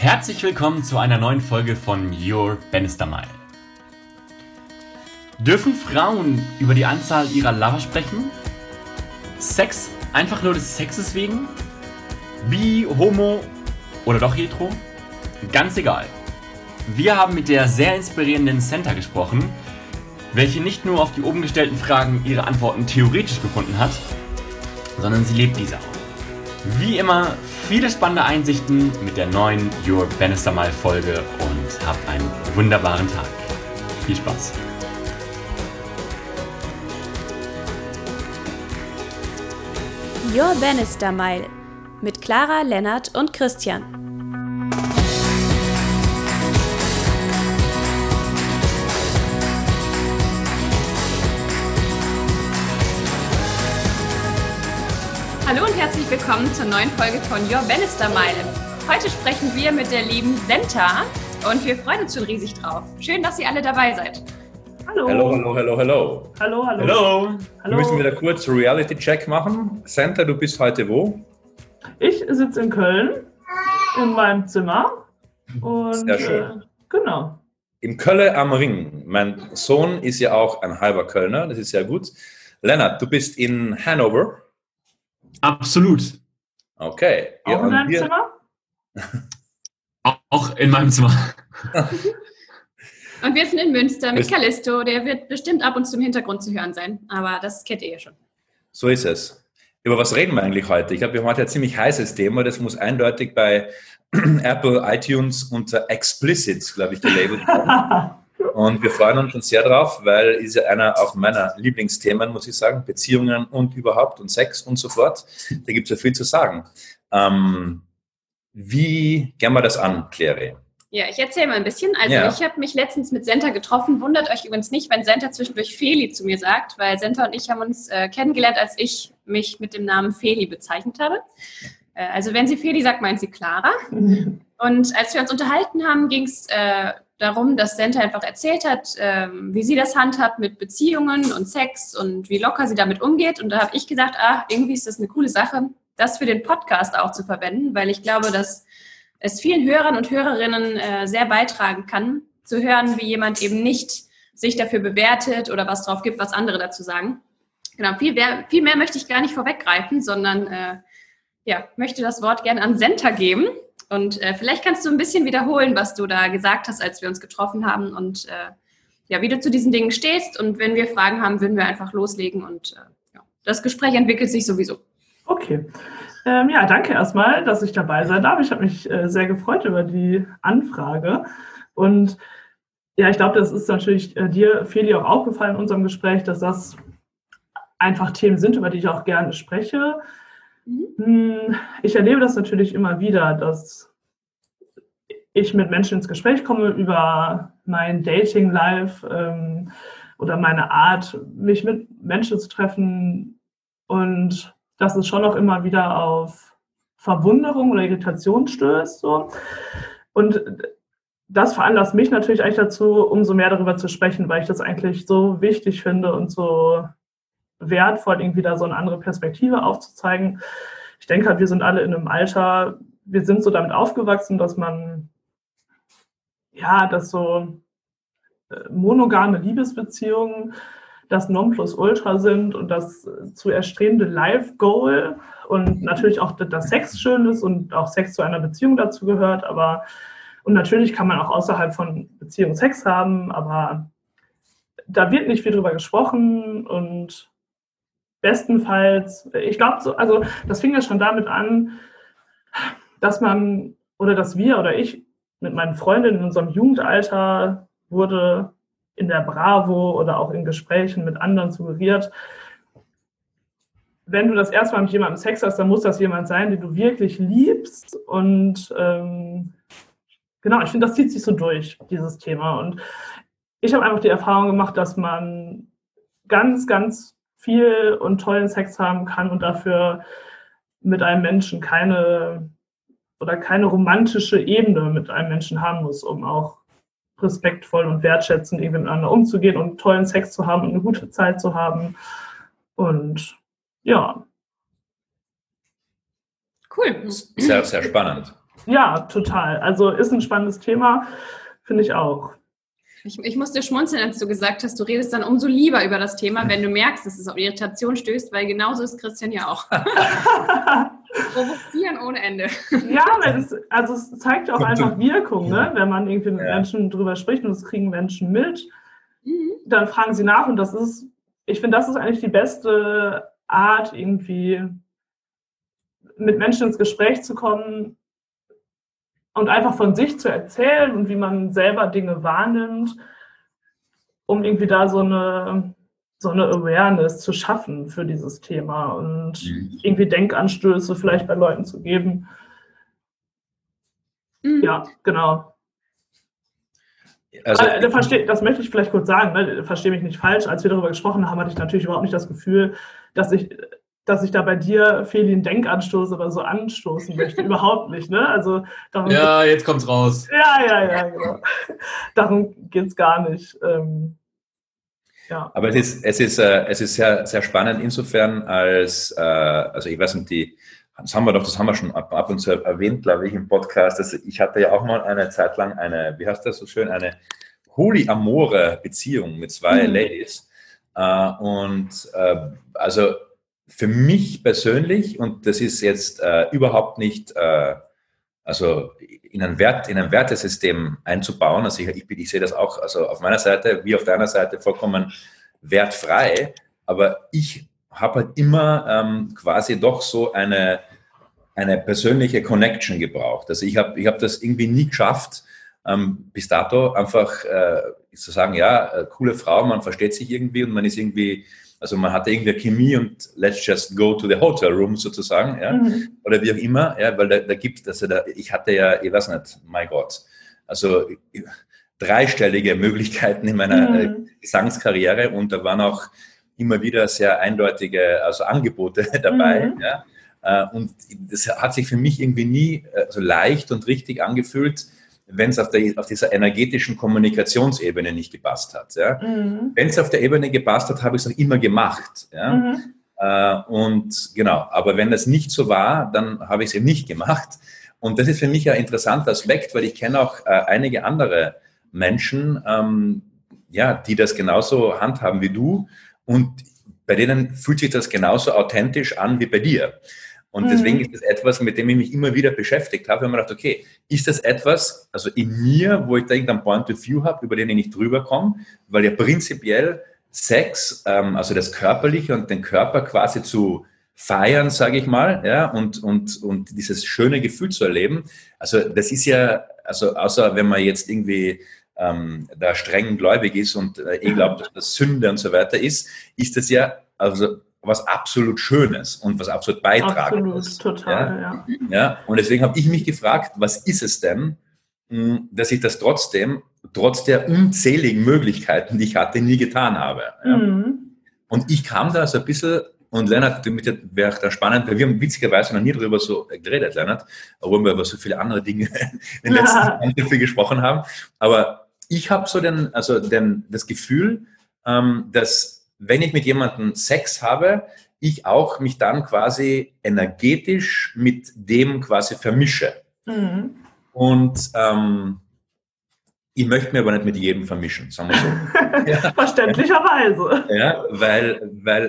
Herzlich willkommen zu einer neuen Folge von Your Bannister Mile. Dürfen Frauen über die Anzahl ihrer Lover sprechen? Sex einfach nur des Sexes wegen? Bi, Homo oder doch hetero? Ganz egal. Wir haben mit der sehr inspirierenden Senta gesprochen, welche nicht nur auf die oben gestellten Fragen ihre Antworten theoretisch gefunden hat, sondern sie lebt diese auch. Wie immer, viele spannende Einsichten mit der neuen Your Bannister Mile Folge und habt einen wunderbaren Tag. Viel Spaß! Your Bannister Mile mit Clara, Lennart und Christian. Hallo und herzlich willkommen zur neuen Folge von Your Bannister Mile. Heute sprechen wir mit der lieben Senta und wir freuen uns schon riesig drauf. Schön, dass ihr alle dabei seid. Hallo. Wir müssen wieder kurz Reality-Check machen. Senta, du bist heute wo? Ich sitze in Köln, in meinem Zimmer. Und, sehr schön. Genau. In Köln am Ring. Mein Sohn ist ja auch ein halber Kölner, das ist sehr gut. Lennart, du bist in Hannover. Absolut. Okay. Auch in deinem Zimmer? Auch in meinem Zimmer. Und wir sind in Münster mit Callisto. Der wird bestimmt ab und zu im Hintergrund zu hören sein. Aber das kennt ihr ja schon. So ist es. Über was reden wir eigentlich heute? Ich glaube, wir haben heute ein ziemlich heißes Thema. Das muss eindeutig bei Apple iTunes unter Explicit, glaube ich, gelabelt werden. Und wir freuen uns schon sehr drauf, weil ist ja einer auch meiner Lieblingsthemen, muss ich sagen, Beziehungen und überhaupt und Sex und so fort. Da gibt es ja viel zu sagen. Wie gehen wir das an, Claire? Ja, ich erzähle mal ein bisschen. Also Ich habe mich letztens mit Senta getroffen. Wundert euch übrigens nicht, wenn Senta zwischendurch Feli zu mir sagt, weil Senta und ich haben uns kennengelernt, als ich mich mit dem Namen Feli bezeichnet habe. Also wenn sie Feli sagt, meint sie Clara. Und als wir uns unterhalten haben, ging es darum, dass Senta einfach erzählt hat, wie sie das handhabt mit Beziehungen und Sex und wie locker sie damit umgeht. Und da habe ich gesagt, irgendwie ist das eine coole Sache, das für den Podcast auch zu verwenden, weil ich glaube, dass es vielen Hörern und Hörerinnen sehr beitragen kann, zu hören, wie jemand eben nicht sich dafür bewertet oder was drauf gibt, was andere dazu sagen. Genau, viel mehr möchte ich gar nicht vorweggreifen, sondern möchte das Wort gerne an Senta geben. Und vielleicht kannst du ein bisschen wiederholen, was du da gesagt hast, als wir uns getroffen haben und wie du zu diesen Dingen stehst. Und wenn wir Fragen haben, würden wir einfach loslegen und das Gespräch entwickelt sich sowieso. Okay. Danke erstmal, dass ich dabei sein darf. Ich habe mich sehr gefreut über die Anfrage. Und ja, ich glaube, das ist natürlich dir, Feli, auch aufgefallen in unserem Gespräch, dass das einfach Themen sind, über die ich auch gerne spreche. Ich erlebe das natürlich immer wieder, dass ich mit Menschen ins Gespräch komme über mein Dating-Life oder meine Art, mich mit Menschen zu treffen, und dass es schon auch immer wieder auf Verwunderung oder Irritation stößt. So. Und das veranlasst mich natürlich eigentlich dazu, umso mehr darüber zu sprechen, weil ich das eigentlich so wichtig finde und so wertvoll, irgendwie da so eine andere Perspektive aufzuzeigen. Ich denke halt, wir sind alle in einem Alter, wir sind so damit aufgewachsen, dass dass so monogame Liebesbeziehungen das Nonplusultra sind und das zu erstrebende Life-Goal und natürlich auch, dass Sex schön ist und auch Sex zu einer Beziehung dazu gehört, und natürlich kann man auch außerhalb von Beziehungen Sex haben, aber da wird nicht viel drüber gesprochen und bestenfalls, ich glaube, das fing ja schon damit an, dass wir oder ich mit meinen Freundinnen in unserem Jugendalter wurde in der Bravo oder auch in Gesprächen mit anderen suggeriert, wenn du das erste Mal mit jemandem Sex hast, dann muss das jemand sein, den du wirklich liebst. Und ich finde, das zieht sich so durch, dieses Thema. Und ich habe einfach die Erfahrung gemacht, dass man ganz, ganz viel und tollen Sex haben kann und dafür mit einem Menschen keine romantische Ebene mit einem Menschen haben muss, um auch respektvoll und wertschätzend irgendwie miteinander umzugehen und tollen Sex zu haben und eine gute Zeit zu haben. Und ja. Cool. Sehr, sehr spannend. Ja, total. Also ist ein spannendes Thema, finde ich auch. Ich musste schmunzeln, als du gesagt hast, du redest dann umso lieber über das Thema, wenn du merkst, dass es auf Irritation stößt, weil genauso ist Christian ja auch. Provozieren ohne Ende. Ja, es zeigt auch einfach Wirkung, ne? Wenn man irgendwie mit Menschen drüber spricht und das kriegen Menschen mit, dann fragen sie nach und ich finde, das ist eigentlich die beste Art, irgendwie mit Menschen ins Gespräch zu kommen und einfach von sich zu erzählen und wie man selber Dinge wahrnimmt, um irgendwie da so eine Awareness zu schaffen für dieses Thema und irgendwie Denkanstöße vielleicht bei Leuten zu geben. Ja, genau. Also, das möchte ich vielleicht kurz sagen, ne? Verstehe mich nicht falsch. Als wir darüber gesprochen haben, hatte ich natürlich überhaupt nicht das Gefühl, dass ich da bei dir, Feli, einen Denkanstoß oder so anstoßen möchte. Überhaupt nicht, ne? Also jetzt kommt's raus. Ja, genau. Darum geht's gar nicht. Ja. Aber es ist sehr, sehr spannend insofern, also ich weiß nicht, das haben wir schon ab und zu erwähnt, glaube ich, im Podcast. Also ich hatte ja auch mal eine Zeit lang wie heißt das so schön, eine polyamore Beziehung mit 2 Ladies. Also für mich persönlich, und das ist jetzt überhaupt nicht also in ein Wertesystem einzubauen. Also ich sehe das auch, also auf meiner Seite wie auf deiner Seite vollkommen wertfrei, aber ich habe halt immer quasi doch so eine persönliche Connection gebraucht. Also ich hab das irgendwie nie geschafft, bis dato einfach zu sagen, ja, coole Frau, man versteht sich irgendwie und man ist irgendwie, also man hatte irgendwie Chemie und let's just go to the hotel room sozusagen, ja, oder wie auch immer, ja, weil da gibt es, ich hatte ja, ich weiß nicht, mein Gott, also 3-stellige Möglichkeiten in meiner Gesangskarriere und da waren auch immer wieder sehr eindeutige Angebote dabei, ja, und das hat sich für mich irgendwie nie so leicht und richtig angefühlt, wenn es auf dieser energetischen Kommunikationsebene nicht gepasst hat. Ja. Wenn es auf der Ebene gepasst hat, habe ich es auch immer gemacht. Ja. Und genau, aber wenn das nicht so war, dann habe ich es eben nicht gemacht. Und das ist für mich ein interessanter Aspekt, weil ich kenne auch einige andere Menschen, die das genauso handhaben wie du. Und bei denen fühlt sich das genauso authentisch an wie bei dir. Und deswegen ist das etwas, mit dem ich mich immer wieder beschäftigt habe. Und mir gedacht, okay, ist das etwas, also in mir, wo ich da irgendein Point of View habe, über den ich nicht drüber komme, weil ja prinzipiell Sex, also das Körperliche und den Körper quasi zu feiern, sage ich mal, ja, und dieses schöne Gefühl zu erleben. Also das ist ja, also außer wenn man jetzt irgendwie da streng gläubig ist und glaubt, dass das Sünde und so weiter ist das ja also was absolut Schönes und was absolut Beitragendes. Absolut, total, ja. Und deswegen habe ich mich gefragt, was ist es denn, dass ich das trotz der unzähligen Möglichkeiten, die ich hatte, nie getan habe. Ja? Und ich kam da so ein bisschen, und Lennart, wäre da spannend, weil wir haben witzigerweise noch nie darüber so geredet, Lennart, obwohl wir über so viele andere Dinge in den letzten Jahren viel gesprochen haben. Aber ich habe so das Gefühl, dass wenn ich mit jemandem Sex habe, ich auch mich dann quasi energetisch mit dem quasi vermische. Und ich möchte mir aber nicht mit jedem vermischen, sagen wir so. Ja. Verständlicherweise. Ja, weil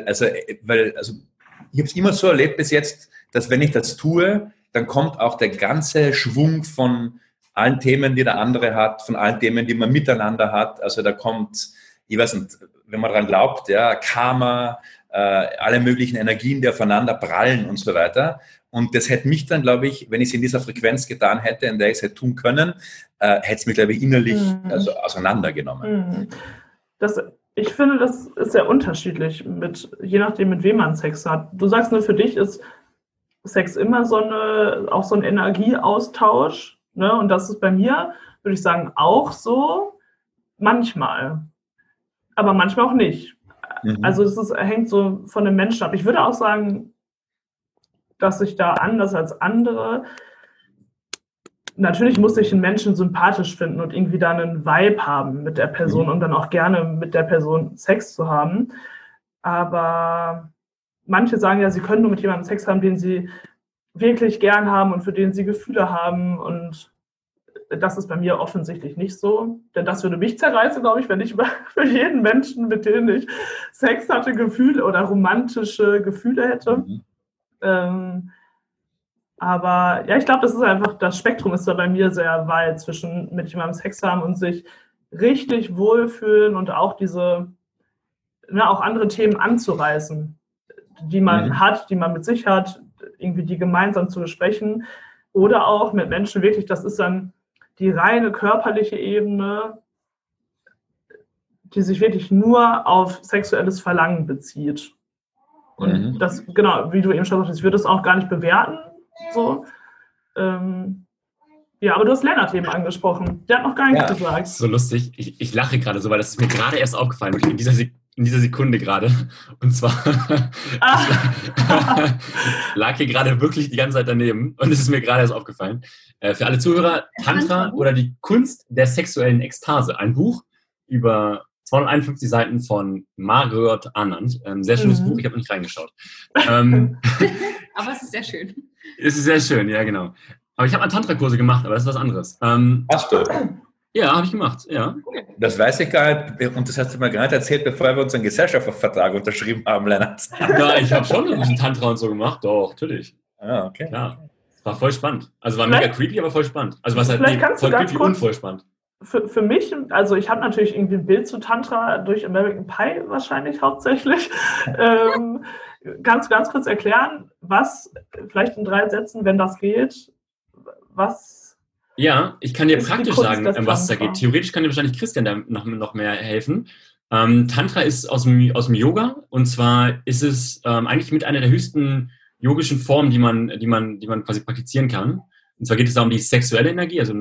ich habe es immer so erlebt bis jetzt, dass wenn ich das tue, dann kommt auch der ganze Schwung von allen Themen, die der andere hat, von allen Themen, die man miteinander hat. Also da kommt, ich weiß nicht, wenn man daran glaubt, ja, Karma, alle möglichen Energien, die aufeinander prallen und so weiter. Und das hätte mich dann, glaube ich, wenn ich es in dieser Frequenz getan hätte, in der ich es hätte tun können, hätte es mich, glaube ich, innerlich auseinandergenommen. Ich finde, das ist sehr unterschiedlich, je nachdem, mit wem man Sex hat. Du sagst nur, für dich ist Sex immer auch so ein Energieaustausch. Ne? Und das ist bei mir, würde ich sagen, auch so manchmal. Aber manchmal auch nicht. Also es hängt so von dem Menschen ab. Ich würde auch sagen, dass ich da anders als andere, natürlich muss ich einen Menschen sympathisch finden und irgendwie da einen Vibe haben mit der Person und dann auch gerne mit der Person Sex zu haben. Aber manche sagen ja, sie können nur mit jemandem Sex haben, den sie wirklich gern haben und für den sie Gefühle haben. Und das ist bei mir offensichtlich nicht so. Denn das würde mich zerreißen, glaube ich, wenn ich für jeden Menschen, mit dem ich Sex hatte, Gefühle oder romantische Gefühle hätte. Aber ja, ich glaube, das ist einfach, das Spektrum ist da bei mir sehr weit zwischen mit jemandem Sex haben und sich richtig wohlfühlen und auch auch andere Themen anzureißen, die man hat, die man mit sich hat, irgendwie die gemeinsam zu besprechen. Oder auch mit Menschen wirklich, das ist dann die reine körperliche Ebene, die sich wirklich nur auf sexuelles Verlangen bezieht. Und das, genau, wie du eben schon sagtest, ich würde es auch gar nicht bewerten. So. Ja, aber du hast Lennart eben angesprochen. Der hat noch gar nichts gesagt. Das ist so lustig. Ich lache gerade so, weil das ist mir gerade erst aufgefallen, in dieser Sekunde gerade. Und zwar lag hier gerade wirklich die ganze Zeit daneben. Und es ist mir gerade erst aufgefallen. Für alle Zuhörer, Tantra oder die Kunst der sexuellen Ekstase. Ein Buch über 251 Seiten von Margot Anand. Sehr schönes Buch, ich habe nicht reingeschaut. Aber es ist sehr schön. Es ist sehr schön, ja genau. Aber ich habe mal Tantra-Kurse gemacht, aber das ist was anderes. Hast du? Ja, habe ich gemacht, ja. Das weiß ich gar nicht. Und das hast du mir gar nicht erzählt, bevor wir unseren Gesellschaftsvertrag unterschrieben haben, Lennart. Ja, ich habe schon ein bisschen Tantra und so gemacht. Doch, natürlich. Ah, okay. Ja, war voll spannend. Also war mega creepy, aber voll spannend. Also was halt voll creepy und voll spannend. Für mich, also ich habe natürlich irgendwie ein Bild zu Tantra durch American Pie wahrscheinlich hauptsächlich. Ganz kurz erklären, was, vielleicht in 3 Sätzen, wenn das geht, was... Ja, ich kann dir praktisch sagen, was es da geht. Theoretisch kann dir wahrscheinlich Christian da noch mehr helfen. Tantra ist aus dem Yoga und zwar ist es eigentlich mit einer der höchsten yogischen Formen, die man quasi praktizieren kann. Und zwar geht es da um die sexuelle Energie, also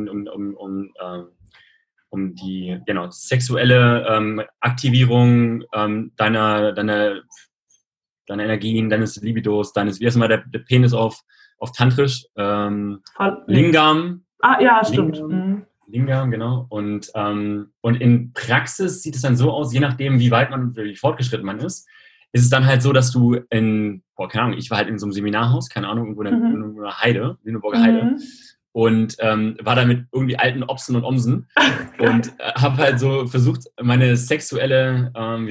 um die sexuelle Aktivierung deiner Energien, deines Libidos, wie heißt mal der Penis auf Tantrisch? Lingam. Ah, ja, stimmt. Lingam, genau. Und in Praxis sieht es dann so aus, je nachdem, wie fortgeschritten man ist es dann halt so, dass du keine Ahnung, ich war halt in so einem Seminarhaus, keine Ahnung, irgendwo in einer Heide, Lüneburger Heide. Und war da mit irgendwie alten Opsen und Omsen und habe halt so versucht, meine sexuelle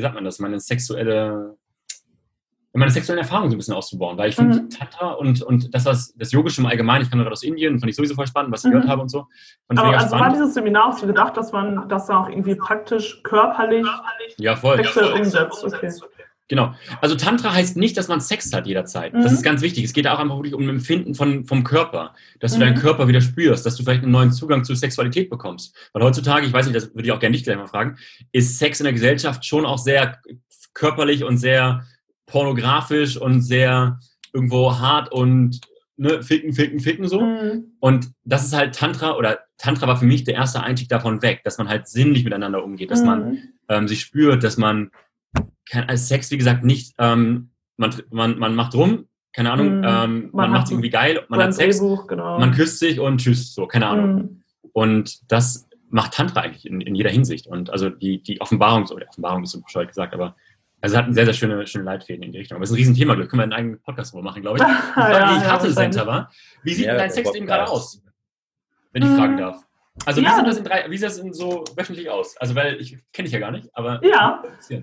Erfahrung so ein bisschen auszubauen, weil ich finde Tantra und das Yogische im Allgemeinen, ich komme gerade aus Indien, fand ich sowieso voll spannend, was ich gehört habe und so. Aber also war dieses Seminar auch so gedacht, dass man das auch irgendwie praktisch körperlich sexuell umsetzt? Okay. Genau. Also Tantra heißt nicht, dass man Sex hat jederzeit. Das ist ganz wichtig. Es geht auch einfach wirklich um ein Empfinden vom Körper. Dass du deinen Körper wieder spürst, dass du vielleicht einen neuen Zugang zur Sexualität bekommst. Weil heutzutage, ich weiß nicht, das würde ich auch gerne nicht gleich mal fragen, ist Sex in der Gesellschaft schon auch sehr körperlich und sehr pornografisch und sehr irgendwo hart und ficken so. Und das ist halt Tantra war für mich der erste Einstieg davon weg, dass man halt sinnlich miteinander umgeht, dass man sich spürt, dass man als Sex, wie gesagt, nicht, man macht rum, keine Ahnung, man macht es irgendwie geil, man hat Sex, genau. Man küsst sich und tschüss, so, keine Ahnung. Und das macht Tantra eigentlich in jeder Hinsicht. Und also die Offenbarung ist so bescheuert gesagt, aber also hat sehr, sehr schöne Leitfäden in die Richtung. Aber es ist ein Riesenthema, da können wir einen eigenen Podcast drüber machen, glaube ich. Die Frage, die ich hatte, Senta, war, wie sieht denn dein Sexleben gerade aus? Wenn ich fragen darf. Also wie sieht das so wöchentlich aus? Also weil ich kenne dich ja gar nicht, aber... Ja.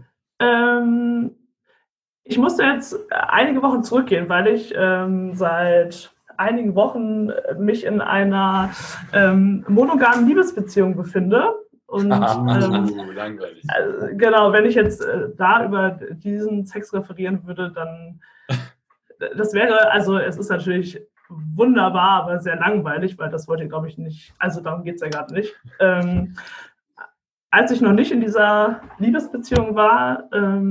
Ich musste jetzt einige Wochen zurückgehen, weil ich seit einigen Wochen mich in einer monogamen Liebesbeziehung befinde. Und langweilig. Genau, wenn ich jetzt da über diesen Sex referieren würde, dann das wäre, also es ist natürlich wunderbar, aber sehr langweilig, weil das wollte ich, glaube ich, nicht, also darum geht es ja gerade nicht. Als ich noch nicht in dieser Liebesbeziehung war,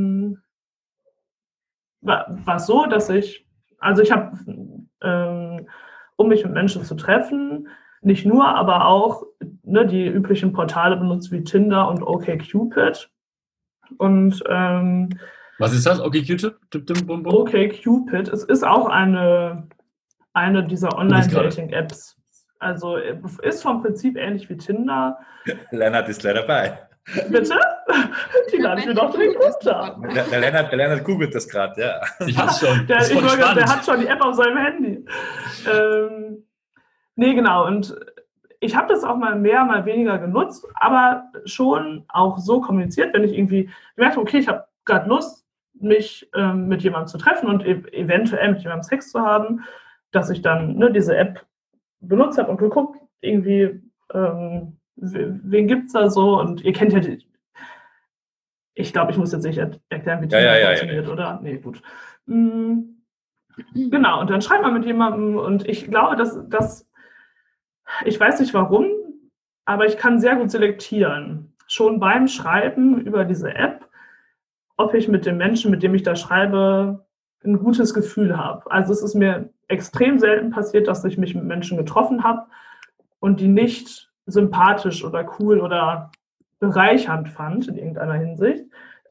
war es so, dass ich habe, um mich mit Menschen zu treffen, nicht nur, aber auch die üblichen Portale benutzt wie Tinder und OkCupid. Und was ist das? OkCupid? OkCupid, es ist auch eine dieser Online-Dating-Apps. Also ist vom Prinzip ähnlich wie Tinder. Lennart ist leider dabei. Bitte? Die lade ich mir doch direkt runter. Der Lennart googelt das gerade, ja. Ich hab's schon. Der hat schon die App auf seinem Handy. Nee, genau. Und ich habe das auch mal mehr, mal weniger genutzt, aber schon auch so kommuniziert, wenn ich irgendwie gemerkt habe, okay, ich habe gerade Lust, mich mit jemandem zu treffen und eventuell mit jemandem Sex zu haben, dass ich dann diese App benutzt habe und geguckt, irgendwie, wen gibt es da so? Und ihr kennt ja ich glaube, ich muss jetzt nicht erklären, wie Tinder funktioniert, oder? Nee, gut. Genau, und dann schreibt man mit jemandem und ich glaube, dass ich weiß nicht warum, aber ich kann sehr gut selektieren. Schon beim Schreiben über diese App, ob ich mit dem Menschen, mit dem ich da schreibe, ein gutes Gefühl habe. Also es ist mir extrem selten passiert, dass ich mich mit Menschen getroffen habe und die nicht sympathisch oder cool oder bereichernd fand in irgendeiner Hinsicht.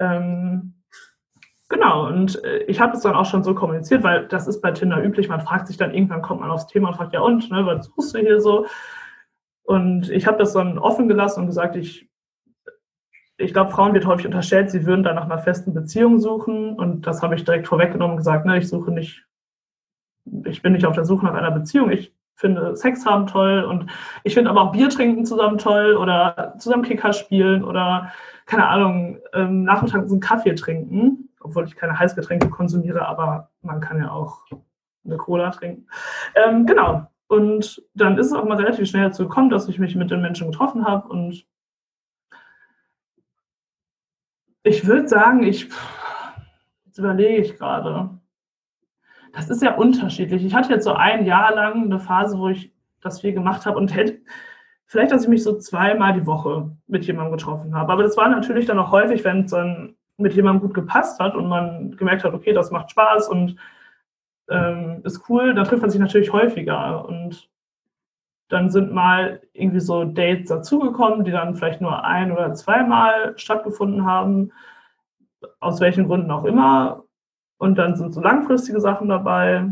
Genau, und ich habe es dann auch schon so kommuniziert, weil das ist bei Tinder üblich, man fragt sich dann, irgendwann kommt man aufs Thema und fragt, ja und, was suchst du hier so? Und ich habe das dann offen gelassen und gesagt, ich glaube, Frauen wird häufig unterstellt, sie würden dann nach einer festen Beziehung suchen und das habe ich direkt vorweggenommen und gesagt, ich bin nicht auf der Suche nach einer Beziehung, ich finde Sex haben toll und ich finde aber auch Bier trinken zusammen toll oder zusammen Kicker spielen oder, keine Ahnung, nachmittags einen Kaffee trinken, obwohl ich keine Heißgetränke konsumiere, aber man kann ja auch eine Cola trinken. Genau. Und dann ist es auch mal relativ schnell dazu gekommen, dass ich mich mit den Menschen getroffen habe und ich würde sagen, jetzt überlege ich gerade. Das ist ja unterschiedlich. Ich hatte jetzt so ein Jahr lang eine Phase, wo ich das viel gemacht habe und vielleicht, dass ich mich so 2-mal die Woche mit jemandem getroffen habe. Aber das war natürlich dann auch häufig, wenn es dann mit jemandem gut gepasst hat und man gemerkt hat, okay, das macht Spaß und ist cool, dann trifft man sich natürlich häufiger. Und dann sind mal irgendwie so Dates dazugekommen, die dann vielleicht nur 1- oder 2-mal stattgefunden haben, aus welchen Gründen auch immer. Und dann sind so langfristige Sachen dabei.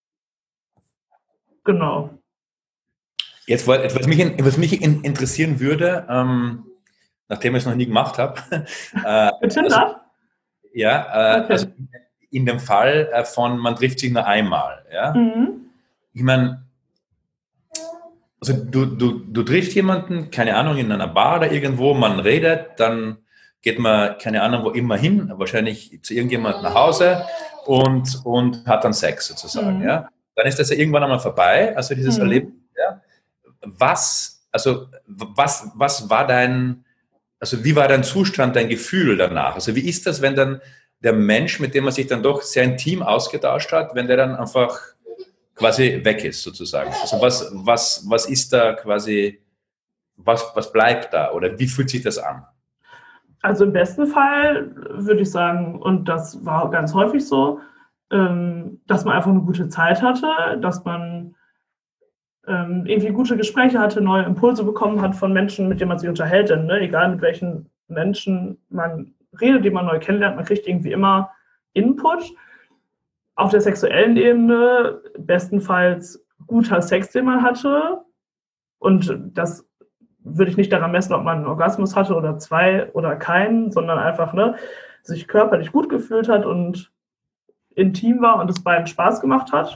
Genau. Jetzt, was mich interessieren würde, nachdem ich es noch nie gemacht habe. Mit Tinder? Also, okay. Also in dem Fall von, man trifft sich nur einmal. Ja? Mhm. Ich meine, also du triffst jemanden, keine Ahnung, in einer Bar oder irgendwo, man redet, dann geht man, keine Ahnung, wo immer hin, wahrscheinlich zu irgendjemandem nach Hause und hat dann Sex sozusagen. Mhm. Ja? Dann ist das ja irgendwann einmal vorbei, also dieses Erlebnis. Ja? Was war wie war dein Zustand, dein Gefühl danach? Also wie ist das, wenn dann der Mensch, mit dem man sich dann doch sehr intim ausgetauscht hat, wenn der dann einfach quasi weg ist sozusagen? Also was ist da quasi, was bleibt da oder wie fühlt sich das an? Also im besten Fall würde ich sagen, und das war ganz häufig so, dass man einfach eine gute Zeit hatte, dass man irgendwie gute Gespräche hatte, neue Impulse bekommen hat von Menschen, mit denen man sich unterhält. Denn, egal mit welchen Menschen man redet, die man neu kennenlernt, man kriegt irgendwie immer Input. Auf der sexuellen Ebene bestenfalls guter Sex, den man hatte. Und das würde ich nicht daran messen, ob man einen Orgasmus hatte oder 2 oder keinen, sondern einfach sich körperlich gut gefühlt hat und intim war und es beiden Spaß gemacht hat.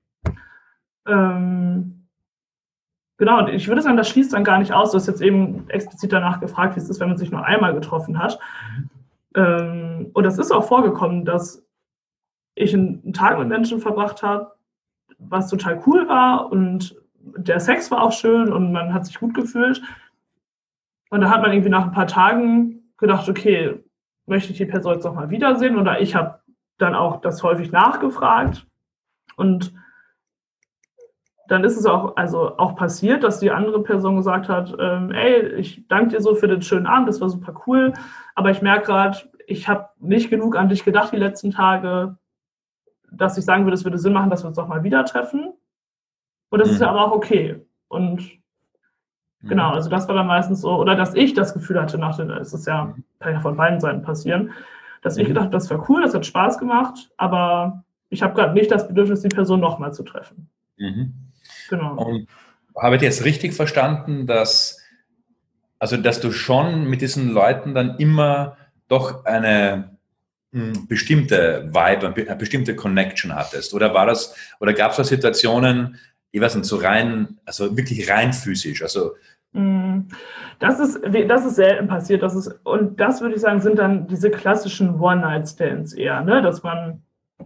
Genau, und ich würde sagen, das schließt dann gar nicht aus. Du hast jetzt eben explizit danach gefragt, wie es ist, wenn man sich nur einmal getroffen hat. Und das ist auch vorgekommen, dass ich einen Tag mit Menschen verbracht habe, was total cool war und der Sex war auch schön und man hat sich gut gefühlt. Und da hat man irgendwie nach ein paar Tagen gedacht, okay, möchte ich die Person jetzt noch mal wiedersehen? Oder ich habe dann auch das häufig nachgefragt. Und dann ist es auch passiert, dass die andere Person gesagt hat, ey, ich danke dir so für den schönen Abend, das war super cool, aber ich merke gerade, ich habe nicht genug an dich gedacht die letzten Tage, dass ich sagen würde, es würde Sinn machen, dass wir uns doch mal wieder treffen. Und das ist ja aber auch okay. Und genau, also das war dann meistens so, oder dass ich das Gefühl hatte, kann ja von beiden Seiten passieren, dass ich gedacht, das war cool, das hat Spaß gemacht, aber ich habe gerade nicht das Bedürfnis, die Person nochmal zu treffen. Mhm. Genau. Und habe ich jetzt richtig verstanden, dass du schon mit diesen Leuten dann immer doch eine bestimmte Vibe, eine bestimmte Connection hattest? Oder gab es da Situationen, ich weiß nicht, so rein, also wirklich rein physisch? Also das ist selten passiert. Und das würde ich sagen, sind dann diese klassischen One-Night-Stands eher, ne? Dass man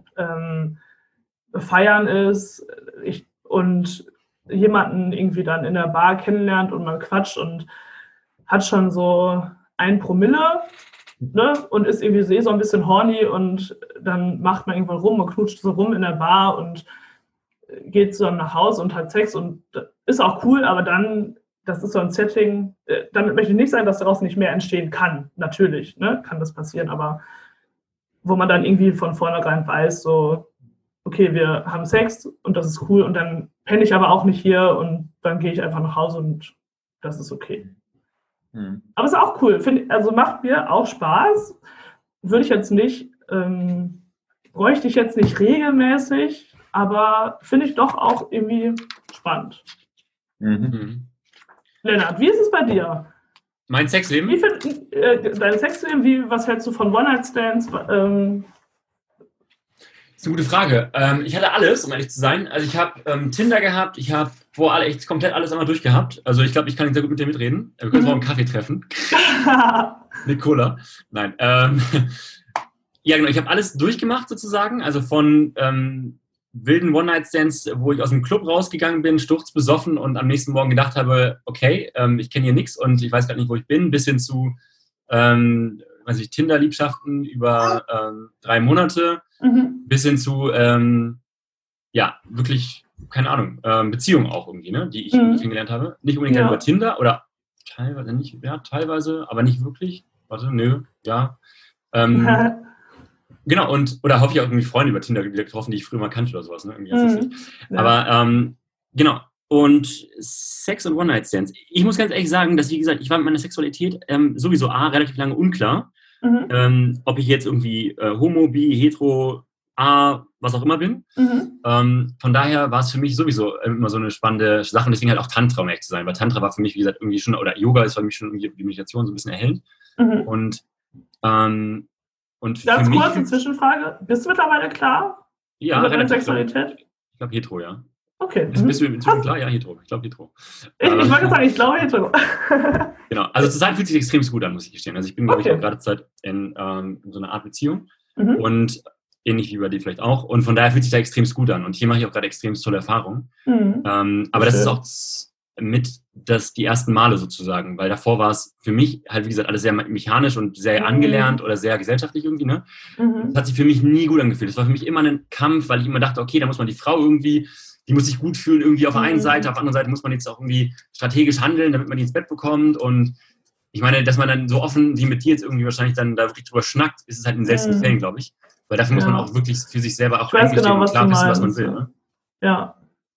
feiern ist und jemanden irgendwie dann in der Bar kennenlernt und man quatscht und hat schon so 1 Promille, ne? Und ist irgendwie so ein bisschen horny und dann macht man irgendwann rum und knutscht so rum in der Bar und geht zusammen nach Hause und hat Sex und ist auch cool, aber dann, das ist so ein Setting, damit möchte ich nicht sagen, dass daraus nicht mehr entstehen kann. Natürlich, ne? Kann das passieren, aber wo man dann irgendwie von vornherein weiß, so, okay, wir haben Sex und das ist cool und dann penne ich aber auch nicht hier und dann gehe ich einfach nach Hause und das ist okay. Aber es ist auch cool, also macht mir auch Spaß. Würde ich jetzt nicht, bräuchte ich jetzt nicht regelmäßig, aber finde ich doch auch irgendwie spannend. Lennart, wie ist es bei dir? Mein Sexleben? Dein Sexleben, was hältst du von One-Night-Stands? Das ist eine gute Frage. Ich hatte alles, um ehrlich zu sein. Also ich habe Tinder gehabt, ich habe echt komplett alles einmal durchgehabt. Also ich glaube, ich kann sehr gut mit dir mitreden. Wir können uns morgen einen Kaffee treffen. Mit Cola. Nein. Ja, genau, ich habe alles durchgemacht sozusagen. Also von wilden One-Night-Stands, wo ich aus dem Club rausgegangen bin, sturzbesoffen und am nächsten Morgen gedacht habe, okay, ich kenne hier nichts und ich weiß gar nicht, wo ich bin, bis hin zu Tinder-Liebschaften über 3 Monate, bis hin zu, wirklich, keine Ahnung, Beziehungen auch irgendwie, ne, die ich kennengelernt habe. Nicht unbedingt über Tinder oder teilweise nicht, teilweise, aber nicht wirklich. Warte, nö, ja. Genau, oder hoffe ich auch irgendwie Freunde über Tinder wieder getroffen, die ich früher mal kannte oder sowas, ne? Irgendwie nicht. Ja. Aber genau. Und Sex und One-Night-Stands. Ich muss ganz ehrlich sagen, dass, wie gesagt, ich war mit meiner Sexualität sowieso relativ lange unklar, ob ich jetzt irgendwie homo, bi, hetero, was auch immer bin. Von daher war es für mich sowieso immer so eine spannende Sache und deswegen halt auch Tantra, um ehrlich zu sein, weil Tantra war für mich, wie gesagt, irgendwie schon, oder Yoga ist für mich schon irgendwie die Meditation so ein bisschen erhellend. Und ganz kurz eine Zwischenfrage. Bist du mittlerweile klar? Ja, über deine Sexualität? Ich glaube hetero, ja. Okay. Bist du inzwischen klar? Ja, hetero. Ich glaube hetero. Ich wollte sagen, ich glaube hetero. Genau. Also zurzeit fühlt sich extrem gut an, muss ich gestehen. Also ich bin, glaube ich, auch gerade Zeit in so einer Art Beziehung. Und ähnlich wie bei dir vielleicht auch. Und von daher fühlt sich da extrem gut an. Und hier mache ich auch gerade extrem tolle Erfahrungen. Aber das ist auch die ersten Male sozusagen, weil davor war es für mich halt, wie gesagt, alles sehr mechanisch und sehr angelernt oder sehr gesellschaftlich irgendwie, ne? Das hat sich für mich nie gut angefühlt. Das war für mich immer ein Kampf, weil ich immer dachte, okay, da muss man die Frau irgendwie, die muss sich gut fühlen irgendwie auf der einen Seite, auf der anderen Seite muss man jetzt auch irgendwie strategisch handeln, damit man die ins Bett bekommt und ich meine, dass man dann so offen wie mit dir jetzt irgendwie wahrscheinlich dann da wirklich drüber schnackt, ist es halt in seltenen Fällen, glaube ich. Weil dafür muss man auch wirklich für sich selber auch eingestehen und klar wissen, was man will. Ne? Ja.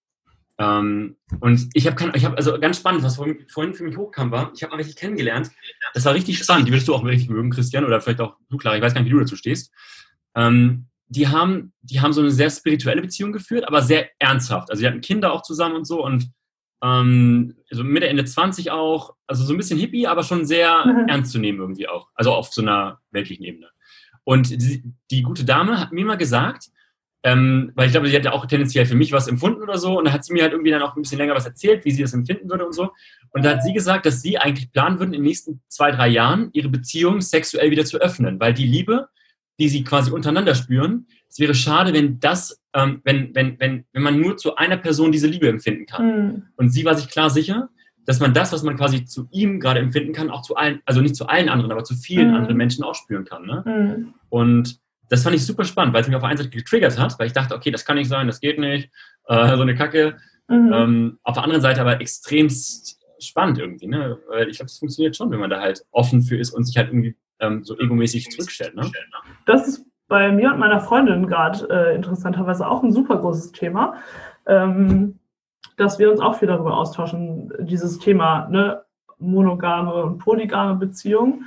Und ich habe also ganz spannend, was vorhin für mich hochkam, war, ich habe mal richtig kennengelernt. Das war richtig spannend. Die würdest du auch richtig mögen, Christian, oder vielleicht auch du, Clara. Ich weiß gar nicht, wie du dazu stehst. Die haben so eine sehr spirituelle Beziehung geführt, aber sehr ernsthaft. Also die hatten Kinder auch zusammen und so und also Mitte, Ende 20 auch. Also so ein bisschen Hippie, aber schon sehr ernst zu nehmen irgendwie auch. Also auf so einer weltlichen Ebene. Und die gute Dame hat mir mal gesagt, weil ich glaube, sie hat ja auch tendenziell für mich was empfunden oder so und da hat sie mir halt irgendwie dann auch ein bisschen länger was erzählt, wie sie das empfinden würde und so. Und da hat sie gesagt, dass sie eigentlich planen würden, in den nächsten 2-3 Jahren ihre Beziehung sexuell wieder zu öffnen, weil die Liebe, die sie quasi untereinander spüren, es wäre schade, wenn wenn man nur zu einer Person diese Liebe empfinden kann. Und sie war sich klar sicher, dass man das, was man quasi zu ihm gerade empfinden kann, auch zu allen, also nicht zu allen anderen, aber zu vielen anderen Menschen auch spüren kann. Ne? Und das fand ich super spannend, weil es mich auf der einen Seite getriggert hat, weil ich dachte, okay, das kann nicht sein, das geht nicht, so eine Kacke. Auf der anderen Seite aber extremst spannend irgendwie, ne? Weil ich glaube, es funktioniert schon, wenn man da halt offen für ist und sich halt irgendwie so egomäßig zurückstellt. Ne? Das ist bei mir und meiner Freundin gerade interessanterweise auch ein super großes Thema, dass wir uns auch viel darüber austauschen, dieses Thema, ne, monogame und polygame Beziehungen.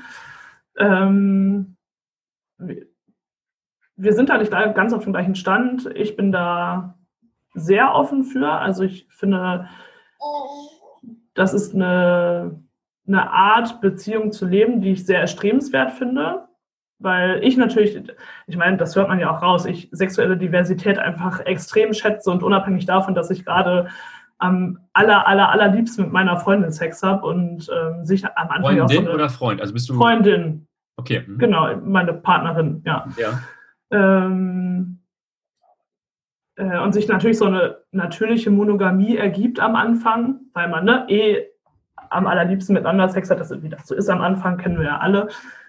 Wir sind da nicht ganz auf dem gleichen Stand. Ich bin da sehr offen für. Also ich finde, das ist eine Art, Beziehung zu leben, die ich sehr erstrebenswert finde. Weil ich natürlich, ich meine, das hört man ja auch raus, ich sexuelle Diversität einfach extrem schätze und unabhängig davon, dass ich gerade am allerliebsten mit meiner Freundin Sex habe und sich am Anfang Freundin auch so eine oder Freund? Also bist du... Freundin. Okay. Genau, meine Partnerin, ja. Und sich natürlich so eine natürliche Monogamie ergibt am Anfang, weil man am allerliebsten miteinander Sex hat, das wie das so ist am Anfang, kennen wir ja alle.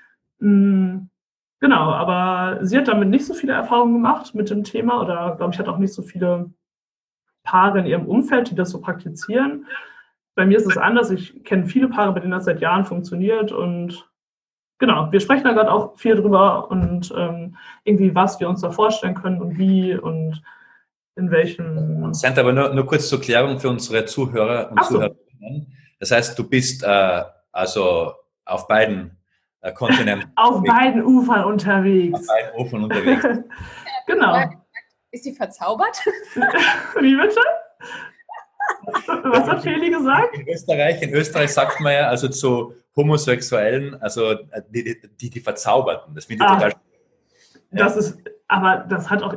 Genau, aber sie hat damit nicht so viele Erfahrungen gemacht mit dem Thema oder, glaube ich, hat auch nicht so viele Paare in ihrem Umfeld, die das so praktizieren. Bei mir ist es anders. Ich kenne viele Paare, bei denen das seit Jahren funktioniert und genau, wir sprechen da gerade auch viel drüber und irgendwie, was wir uns da vorstellen können und wie und in welchem... Senta, aber nur kurz zur Klärung für unsere Zuhörer und Zuhörerinnen. Das heißt, du bist also auf beiden Kontinenten... Auf beiden Ufern unterwegs. Auf beiden Ufern unterwegs. Genau. Ist sie verzaubert? Wie bitte? Was hat Feli gesagt? In Österreich sagt man ja also zu Homosexuellen, also die Verzauberten. Das finde ich total schön. Das ist, aber das hat auch...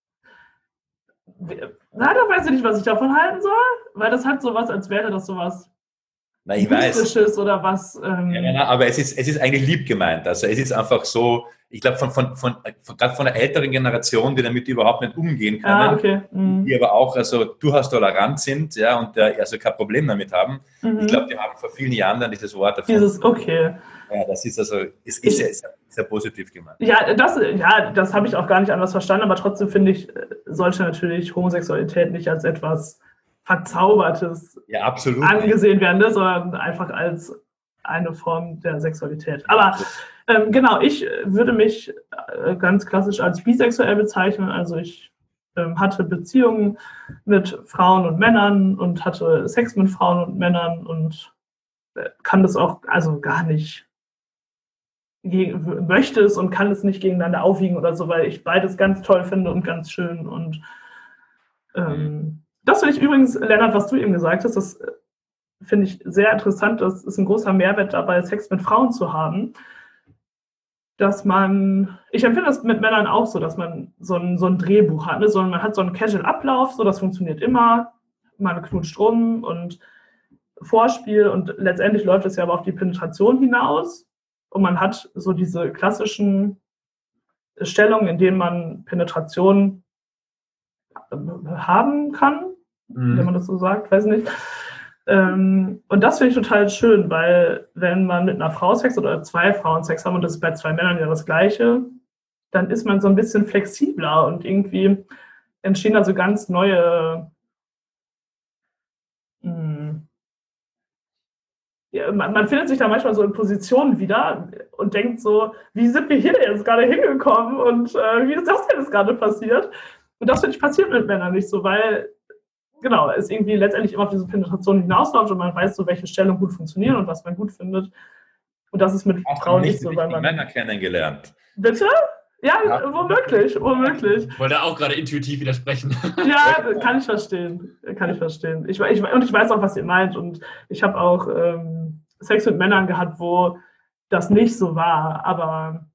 Na, da weiß ich nicht, was ich davon halten soll, weil das hat sowas, als wäre das sowas Mystisches oder was. Ja, aber es ist eigentlich lieb gemeint. Also es ist einfach so, ich glaube, gerade von der älteren Generation, die damit überhaupt nicht umgehen können, die aber auch also durchaus tolerant sind, ja, und also kein Problem damit haben. Ich glaube, die haben vor vielen Jahren dann dieses Wort davon. Ja, das ist also, ist sehr positiv gemeint. Ja, das habe ich auch gar nicht anders verstanden, aber trotzdem finde ich, sollte natürlich Homosexualität nicht als etwas Verzaubertes angesehen werden, sondern einfach als eine Form der Sexualität. Aber genau, ich würde mich ganz klassisch als bisexuell bezeichnen. Also ich hatte Beziehungen mit Frauen und Männern und hatte Sex mit Frauen und Männern und kann das auch also gar nicht möchte es und kann es nicht gegeneinander aufwiegen oder so, weil ich beides ganz toll finde und ganz schön. Und das finde ich übrigens, Lennart, was du eben gesagt hast, das finde ich sehr interessant. Das ist ein großer Mehrwert dabei, Sex mit Frauen zu haben. Ich empfinde das mit Männern auch so, dass man so ein Drehbuch hat. Ne? Man hat so einen Casual-Ablauf, so das funktioniert immer. Man knutscht rum und Vorspiel und letztendlich läuft es ja aber auf die Penetration hinaus. Und man hat so diese klassischen Stellungen, in denen man Penetration haben kann, wenn man das so sagt, weiß nicht. Und das finde ich total schön, weil wenn man mit einer Frau Sex oder zwei Frauen Sex haben, und das ist bei zwei Männern ja das Gleiche, dann ist man so ein bisschen flexibler und irgendwie entstehen also ganz neue man findet sich da manchmal so in Positionen wieder und denkt so, wie sind wir hier jetzt gerade hingekommen und wie ist das denn jetzt gerade passiert? Und das, finde ich, passiert mit Männern nicht so, weil, genau, es irgendwie letztendlich immer auf diese Penetration hinausläuft und man weiß so, welche Stellungen gut funktionieren und was man gut findet. Und das ist mit Frauen nicht so, weil man... Männer kennengelernt. Bitte? Ja, womöglich. Ich wollte auch gerade intuitiv widersprechen. Ja, kann ich verstehen. Und ich weiß auch, was ihr meint. Und ich habe auch Sex mit Männern gehabt, wo das nicht so war. Aber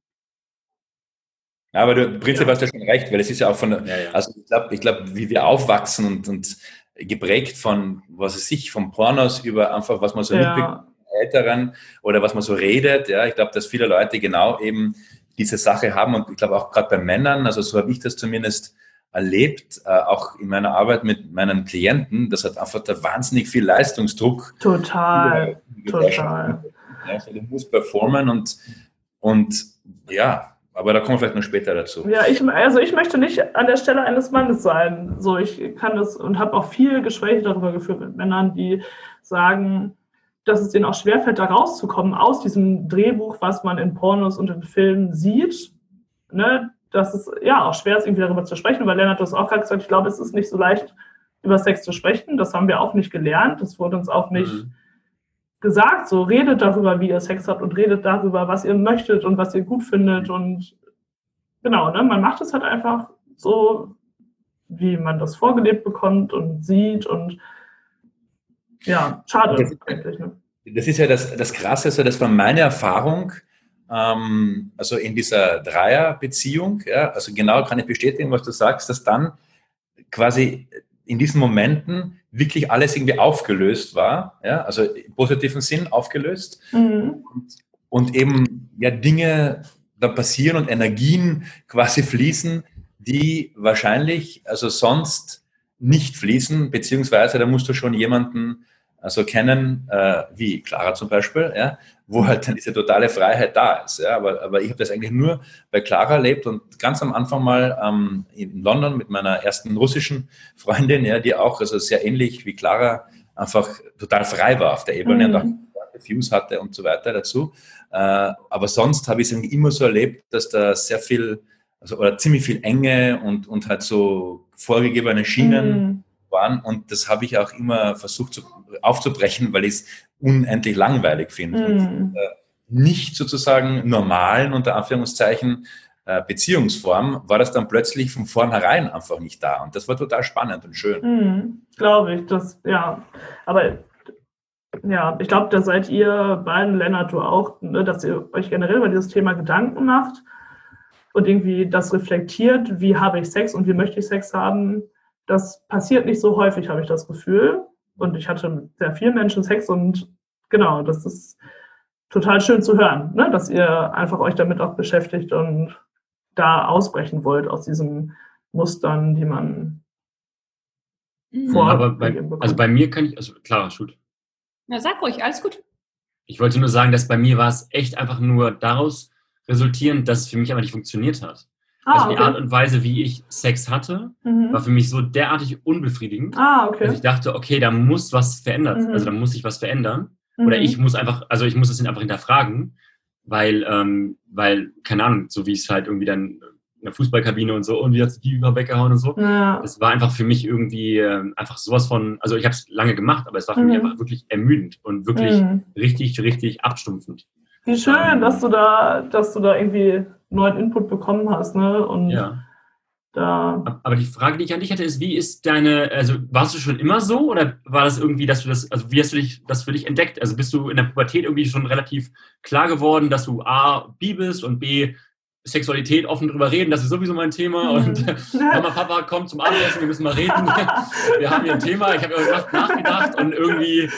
du prinzipiell hast ja schon recht, weil es ist ja auch also ich glaube, wie wir aufwachsen und geprägt von, was weiß ich, von Pornos über einfach, was man so mitbekommt, Älteren oder was man so redet. Ja, ich glaube, dass viele Leute genau eben diese Sache haben und ich glaube auch gerade bei Männern, also so habe ich das zumindest erlebt, auch in meiner Arbeit mit meinen Klienten, das hat einfach da wahnsinnig viel Leistungsdruck. Total. Ja, also du musst performen und ja, aber da kommen wir vielleicht noch später dazu. Ja, ich möchte nicht an der Stelle eines Mannes sein. So, ich kann das und habe auch viele Gespräche darüber geführt mit Männern, die sagen, dass es denen auch schwerfällt, da rauszukommen aus diesem Drehbuch, was man in Pornos und in Filmen sieht. Ne? Das ist ja auch schwer, irgendwie darüber zu sprechen, weil Lennart das auch gerade gesagt, ich glaube, es ist nicht so leicht, über Sex zu sprechen. Das haben wir auch nicht gelernt. Das wurde uns auch nicht gesagt. So, redet darüber, wie ihr Sex habt und redet darüber, was ihr möchtet und was ihr gut findet. Und genau, ne? Man macht es halt einfach so, wie man das vorgelebt bekommt und sieht und ja, schade eigentlich. Ne? Das ist ja das Krasse, also das war meine Erfahrung, also in dieser Dreierbeziehung, ja, also genau kann ich bestätigen, was du sagst, dass dann quasi in diesen Momenten wirklich alles irgendwie aufgelöst war, ja, also im positiven Sinn aufgelöst und eben ja Dinge da passieren und Energien quasi fließen, die wahrscheinlich also sonst nicht fließen, beziehungsweise da musst du schon jemanden also kennen, wie Clara zum Beispiel, ja, wo halt dann diese totale Freiheit da ist. Ja, aber ich habe das eigentlich nur bei Clara erlebt und ganz am Anfang mal in London mit meiner ersten russischen Freundin, ja, die auch also sehr ähnlich wie Clara einfach total frei war auf der Ebene und auch Views hatte und so weiter dazu. Aber sonst habe ich es irgendwie immer so erlebt, dass da sehr viel, also oder ziemlich viel Enge und halt so vorgegebene Schienen waren und das habe ich auch immer versucht aufzubrechen, weil ich es unendlich langweilig finde. Und nicht sozusagen normalen, unter Anführungszeichen, Beziehungsform war das dann plötzlich von vornherein einfach nicht da. Und das war total spannend und schön. Glaube ich, ja. Aber ja, ich glaube, da seid ihr beiden, Lennart, du auch, ne, dass ihr euch generell über dieses Thema Gedanken macht und irgendwie das reflektiert, wie habe ich Sex und wie möchte ich Sex haben. Das passiert nicht so häufig, habe ich das Gefühl. Und ich hatte mit sehr vielen Menschen Sex und genau, das ist total schön zu hören, ne? Dass ihr einfach euch damit auch beschäftigt und da ausbrechen wollt aus diesen Mustern, die man Aber bei mir kann ich, also Clara, shoot. Na, sag ruhig, alles gut. Ich wollte nur sagen, dass bei mir war es echt einfach nur daraus resultierend, dass es für mich aber nicht funktioniert hat. Also die Art und Weise, wie ich Sex hatte, war für mich so derartig unbefriedigend, dass ich dachte, okay, da muss was verändert, also da muss sich was verändern. Oder ich muss einfach, also ich muss das einfach hinterfragen, weil, keine Ahnung, so wie es halt irgendwie dann in der Fußballkabine und so, und wie hat es die über weggehauen und so. Ja. Das war einfach für mich irgendwie einfach sowas von, also ich habe es lange gemacht, aber es war für mich einfach wirklich ermüdend und wirklich richtig, richtig abstumpfend. Wie schön, dass du da irgendwie neuen Input bekommen hast, ne? Und Aber die Frage, die ich an dich hatte, ist, wie ist also warst du schon immer so oder war das irgendwie, dass du das, also wie hast du das für dich entdeckt? Also bist du in der Pubertät irgendwie schon relativ klar geworden, dass du A, bi bist und B, Sexualität offen drüber reden, das ist sowieso mein Thema und Mama, Papa, komm zum Abendessen, wir müssen mal reden. Wir haben hier ein Thema, ich habe über Nacht nachgedacht und irgendwie...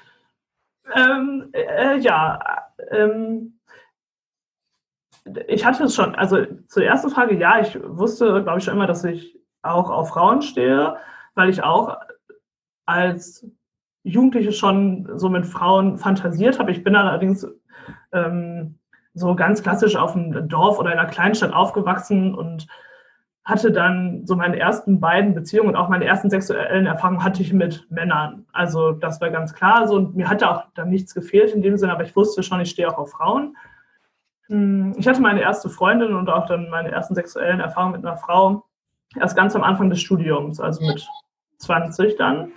Ich hatte es schon, also zur ersten Frage, ja, ich wusste, glaube ich, schon immer, dass ich auch auf Frauen stehe, weil ich auch als Jugendliche schon so mit Frauen fantasiert habe. Ich bin allerdings so ganz klassisch auf einem Dorf oder in einer Kleinstadt aufgewachsen und hatte dann so meine ersten beiden Beziehungen und auch meine ersten sexuellen Erfahrungen hatte ich mit Männern. Also das war ganz klar so und mir hatte auch dann nichts gefehlt in dem Sinne, aber ich wusste schon, ich stehe auch auf Frauen. Ich hatte meine erste Freundin und auch dann meine ersten sexuellen Erfahrungen mit einer Frau erst ganz am Anfang des Studiums, also mit 20 dann.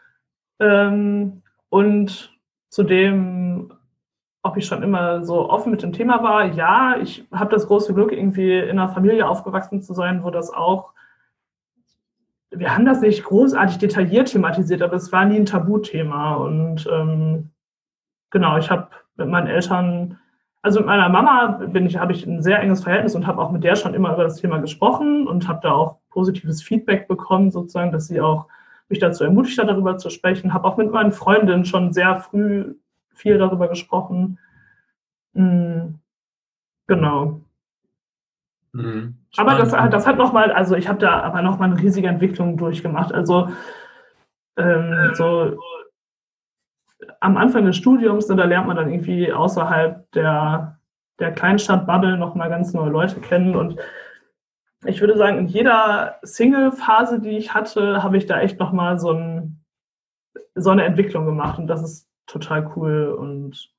Und zudem, ob ich schon immer so offen mit dem Thema war, ja, ich habe das große Glück, irgendwie in einer Familie aufgewachsen zu sein, wo das auch, wir haben das nicht großartig detailliert thematisiert, aber es war nie ein Tabuthema. Und genau, ich habe mit meinen Eltern, also mit meiner Mama habe ich ein sehr enges Verhältnis und habe auch mit der schon immer über das Thema gesprochen und habe da auch positives Feedback bekommen, sozusagen, dass sie auch mich dazu ermutigt hat, darüber zu sprechen. Habe auch mit meinen Freundinnen schon sehr früh viel darüber gesprochen. Genau. Aber das hat nochmal, also ich habe da aber nochmal eine riesige Entwicklung durchgemacht. Also so am Anfang des Studiums, da lernt man dann irgendwie außerhalb der Kleinstadt-Bubble nochmal ganz neue Leute kennen. Und ich würde sagen, in jeder Single-Phase, die ich hatte, habe ich da echt nochmal so eine Entwicklung gemacht. Und das ist total cool und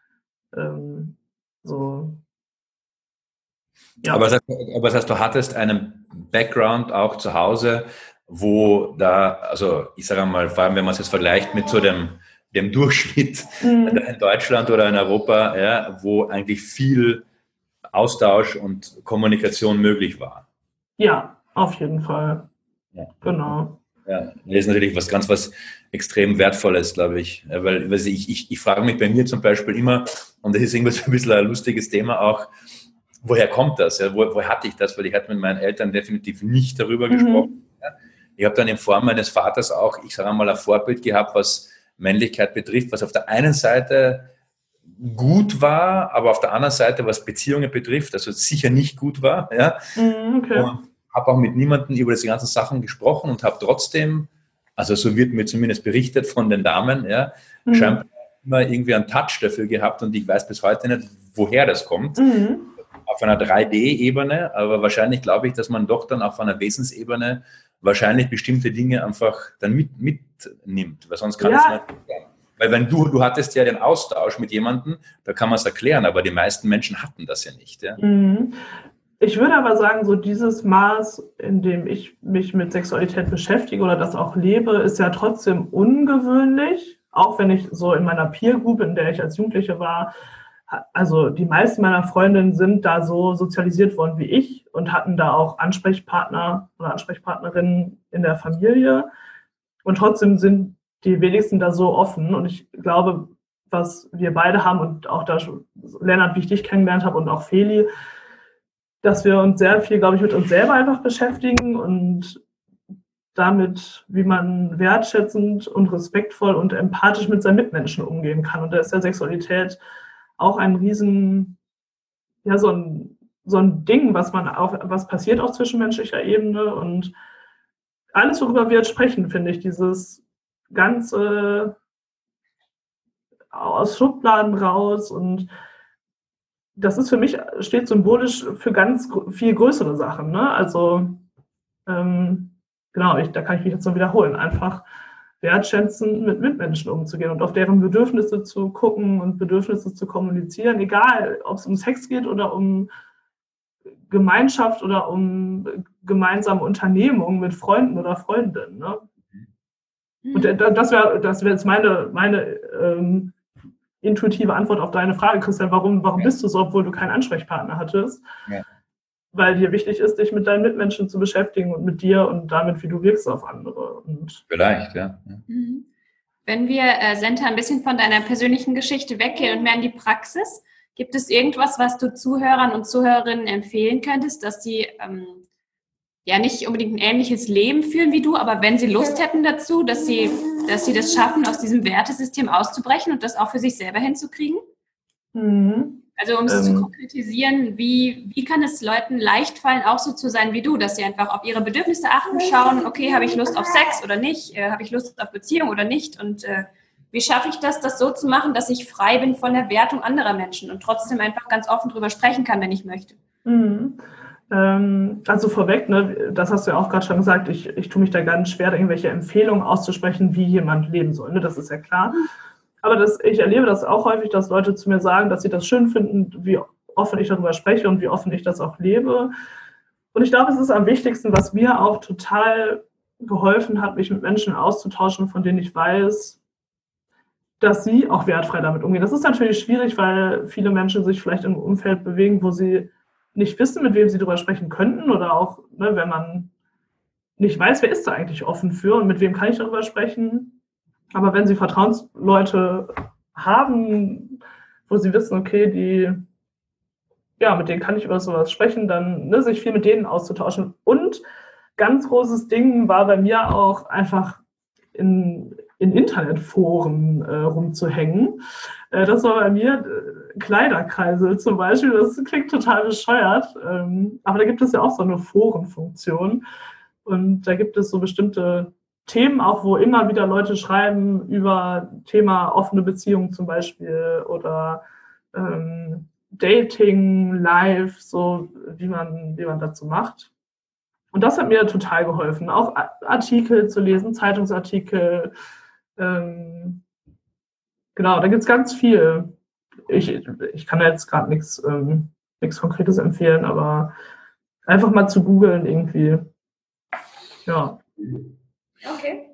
so. Ja. Aber das heißt, du hattest einen Background auch zu Hause, wo da, also ich sage mal, vor allem wenn man es jetzt vergleicht mit so dem Durchschnitt in Deutschland oder in Europa, ja, wo eigentlich viel Austausch und Kommunikation möglich war. Ja, auf jeden Fall. Ja. Genau. Ja, das ist natürlich was extrem Wertvolles, glaube ich. Weil ich frage mich bei mir zum Beispiel immer, und das ist irgendwie so ein bisschen ein lustiges Thema auch, woher kommt das? Ja? Woher hatte ich das? Weil ich hatte mit meinen Eltern definitiv nicht darüber gesprochen. Ja? Ich habe dann in Form meines Vaters auch, ich sage einmal, ein Vorbild gehabt, was Männlichkeit betrifft, was auf der einen Seite gut war, aber auf der anderen Seite, was Beziehungen betrifft, also sicher nicht gut war. Ja? Okay. Und habe auch mit niemandem über diese ganzen Sachen gesprochen und habe trotzdem, also so wird mir zumindest berichtet von den Damen, ja, scheinbar immer irgendwie einen Touch dafür gehabt und ich weiß bis heute nicht, woher das kommt. Auf einer 3D-Ebene, aber wahrscheinlich glaube ich, dass man doch dann auf einer Wesensebene wahrscheinlich bestimmte Dinge einfach dann mitnimmt, weil sonst kann es nicht sein. Weil wenn du hattest ja den Austausch mit jemandem, da kann man es erklären, aber die meisten Menschen hatten das ja nicht. Ja? Ich würde aber sagen, so dieses Maß, in dem ich mich mit Sexualität beschäftige oder das auch lebe, ist ja trotzdem ungewöhnlich, auch wenn ich so in meiner Peer Group, in der ich als Jugendliche war, also die meisten meiner Freundinnen sind da so sozialisiert worden wie ich und hatten da auch Ansprechpartner oder Ansprechpartnerinnen in der Familie und trotzdem sind die wenigsten da so offen und ich glaube, was wir beide haben und auch da Lennart, wie ich dich kennengelernt habe und auch Feli, dass wir uns sehr viel, glaube ich, mit uns selber einfach beschäftigen und damit, wie man wertschätzend und respektvoll und empathisch mit seinen Mitmenschen umgehen kann. Und da ist ja Sexualität auch ein riesen, ja, so ein Ding, was passiert auf zwischenmenschlicher Ebene und alles, worüber wir jetzt sprechen, finde ich, dieses ganze aus Schubladen raus und das ist für mich, steht symbolisch für ganz viel größere Sachen. Ne? Also, genau, da kann ich mich jetzt noch wiederholen. Einfach wertschätzend mit Mitmenschen umzugehen und auf deren Bedürfnisse zu gucken und Bedürfnisse zu kommunizieren, egal, ob es um Sex geht oder um Gemeinschaft oder um gemeinsame Unternehmungen mit Freunden oder Freundinnen. Ne? Und das wäre jetzt meine intuitive Antwort auf deine Frage, Christian, warum bist du so, obwohl du keinen Ansprechpartner hattest? Ja. Weil dir wichtig ist, dich mit deinen Mitmenschen zu beschäftigen und mit dir und damit, wie du wirkst auf andere. Und vielleicht, ja. Wenn wir, Senta, ein bisschen von deiner persönlichen Geschichte weggehen und mehr in die Praxis, gibt es irgendwas, was du Zuhörern und Zuhörerinnen empfehlen könntest, dass sie ja nicht unbedingt ein ähnliches Leben führen wie du, aber wenn sie Lust hätten dazu, dass sie das schaffen, aus diesem Wertesystem auszubrechen und das auch für sich selber hinzukriegen? Also um es zu konkretisieren, wie kann es Leuten leicht fallen, auch so zu sein wie du, dass sie einfach auf ihre Bedürfnisse achten, schauen, okay, habe ich Lust auf Sex oder nicht, habe ich Lust auf Beziehung oder nicht und wie schaffe ich das so zu machen, dass ich frei bin von der Wertung anderer Menschen und trotzdem einfach ganz offen drüber sprechen kann, wenn ich möchte? Also vorweg, ne, das hast du ja auch gerade schon gesagt, ich tue mich da ganz schwer, irgendwelche Empfehlungen auszusprechen, wie jemand leben soll, ne, das ist ja klar. Aber ich erlebe das auch häufig, dass Leute zu mir sagen, dass sie das schön finden, wie offen ich darüber spreche und wie offen ich das auch lebe. Und ich glaube, es ist am wichtigsten, was mir auch total geholfen hat, mich mit Menschen auszutauschen, von denen ich weiß, dass sie auch wertfrei damit umgehen. Das ist natürlich schwierig, weil viele Menschen sich vielleicht in einem Umfeld bewegen, wo sie nicht wissen, mit wem sie darüber sprechen könnten oder auch, ne, wenn man nicht weiß, wer ist da eigentlich offen für und mit wem kann ich darüber sprechen. Aber wenn sie Vertrauensleute haben, wo sie wissen, okay, mit denen kann ich über sowas sprechen, dann sich viel mit denen auszutauschen. Und ganz großes Ding war bei mir auch einfach in Internetforen rumzuhängen. Das war bei mir Kleiderkreisel zum Beispiel. Das klingt total bescheuert. Aber da gibt es ja auch so eine Forenfunktion. Und da gibt es so bestimmte Themen auch, wo immer wieder Leute schreiben über Thema offene Beziehungen zum Beispiel oder Dating, Live, so wie man dazu macht. Und das hat mir total geholfen, auch Artikel zu lesen, Zeitungsartikel. Genau, da gibt es ganz viel. Ich kann jetzt gerade nichts Konkretes empfehlen, aber einfach mal zu googeln irgendwie. Ja. Okay.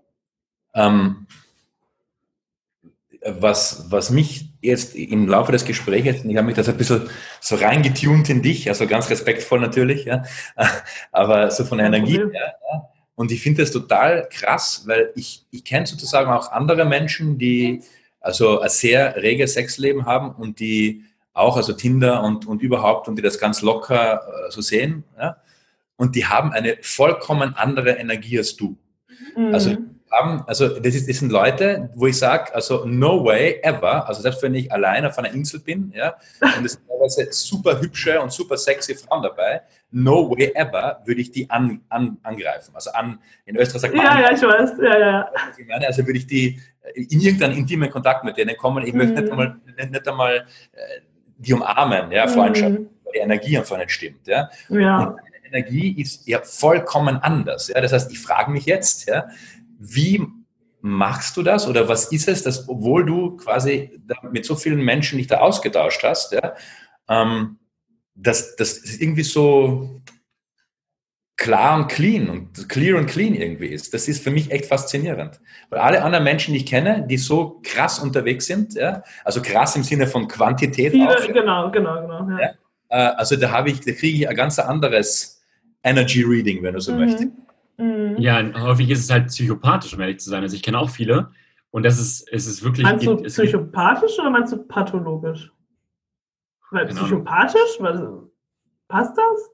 Was mich jetzt im Laufe des Gesprächs, ich habe mich das ein bisschen so reingetunt in dich, also ganz respektvoll natürlich, ja, aber so von der Energie her, Und ich finde das total krass, weil ich kenne sozusagen auch andere Menschen, die also ein sehr reges Sexleben haben und die auch, also Tinder und überhaupt, und die das ganz locker so sehen. Ja? Und die haben eine vollkommen andere Energie als du. Also das sind Leute, wo ich sage, also no way ever, also selbst wenn ich allein auf einer Insel bin, ja, und es sind teilweise super hübsche und super sexy Frauen dabei, no way ever würde ich die angreifen. Also in Österreich sagt man, ja, ich weiß, ja. Ich meine, also würde ich die in irgendeinen intimen Kontakt mit denen kommen, ich möchte nicht einmal die umarmen, ja, Freundschaft, weil die Energie einfach nicht stimmt, ja. Und Energie ist ja vollkommen anders. Ja? Das heißt, ich frage mich jetzt, ja, wie machst du das oder was ist es, dass, obwohl du quasi mit so vielen Menschen dich da ausgetauscht hast, ja, dass das irgendwie so klar und clean und clear und clean irgendwie ist. Das ist für mich echt faszinierend. Weil alle anderen Menschen, die ich kenne, die so krass unterwegs sind, ja, also krass im Sinne von Quantität viele, auch. Genau. Ja. Also da kriege ich ein ganz anderes Energy Reading, wenn du so möchtest. Ja, häufig ist es halt psychopathisch, um ehrlich zu sein. Also ich kenne auch viele und es ist wirklich... Meinst du psychopathisch oder meinst du pathologisch? Weil psychopathisch? Passt das?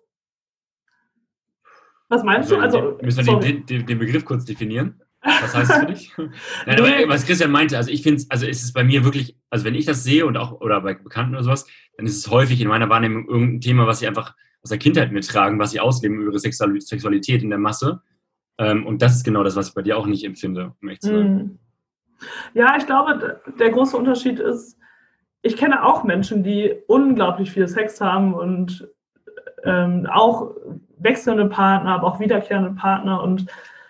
Was meinst du? Also, müssen wir den Begriff kurz definieren? Was heißt das für dich? Nein, aber was Christian meinte, also ich finde es, also ist es bei mir wirklich, also wenn ich das sehe und auch, oder bei Bekannten oder sowas, dann ist es häufig in meiner Wahrnehmung irgendein Thema, was sie einfach aus der Kindheit mittragen, was sie ausleben über ihre Sexualität in der Masse. Und das ist genau das, was ich bei dir auch nicht empfinde, um echt zu sagen. Ja, ich glaube, der große Unterschied ist, ich kenne auch Menschen, die unglaublich viel Sex haben und auch wechselnde Partner, aber auch wiederkehrende Partner, und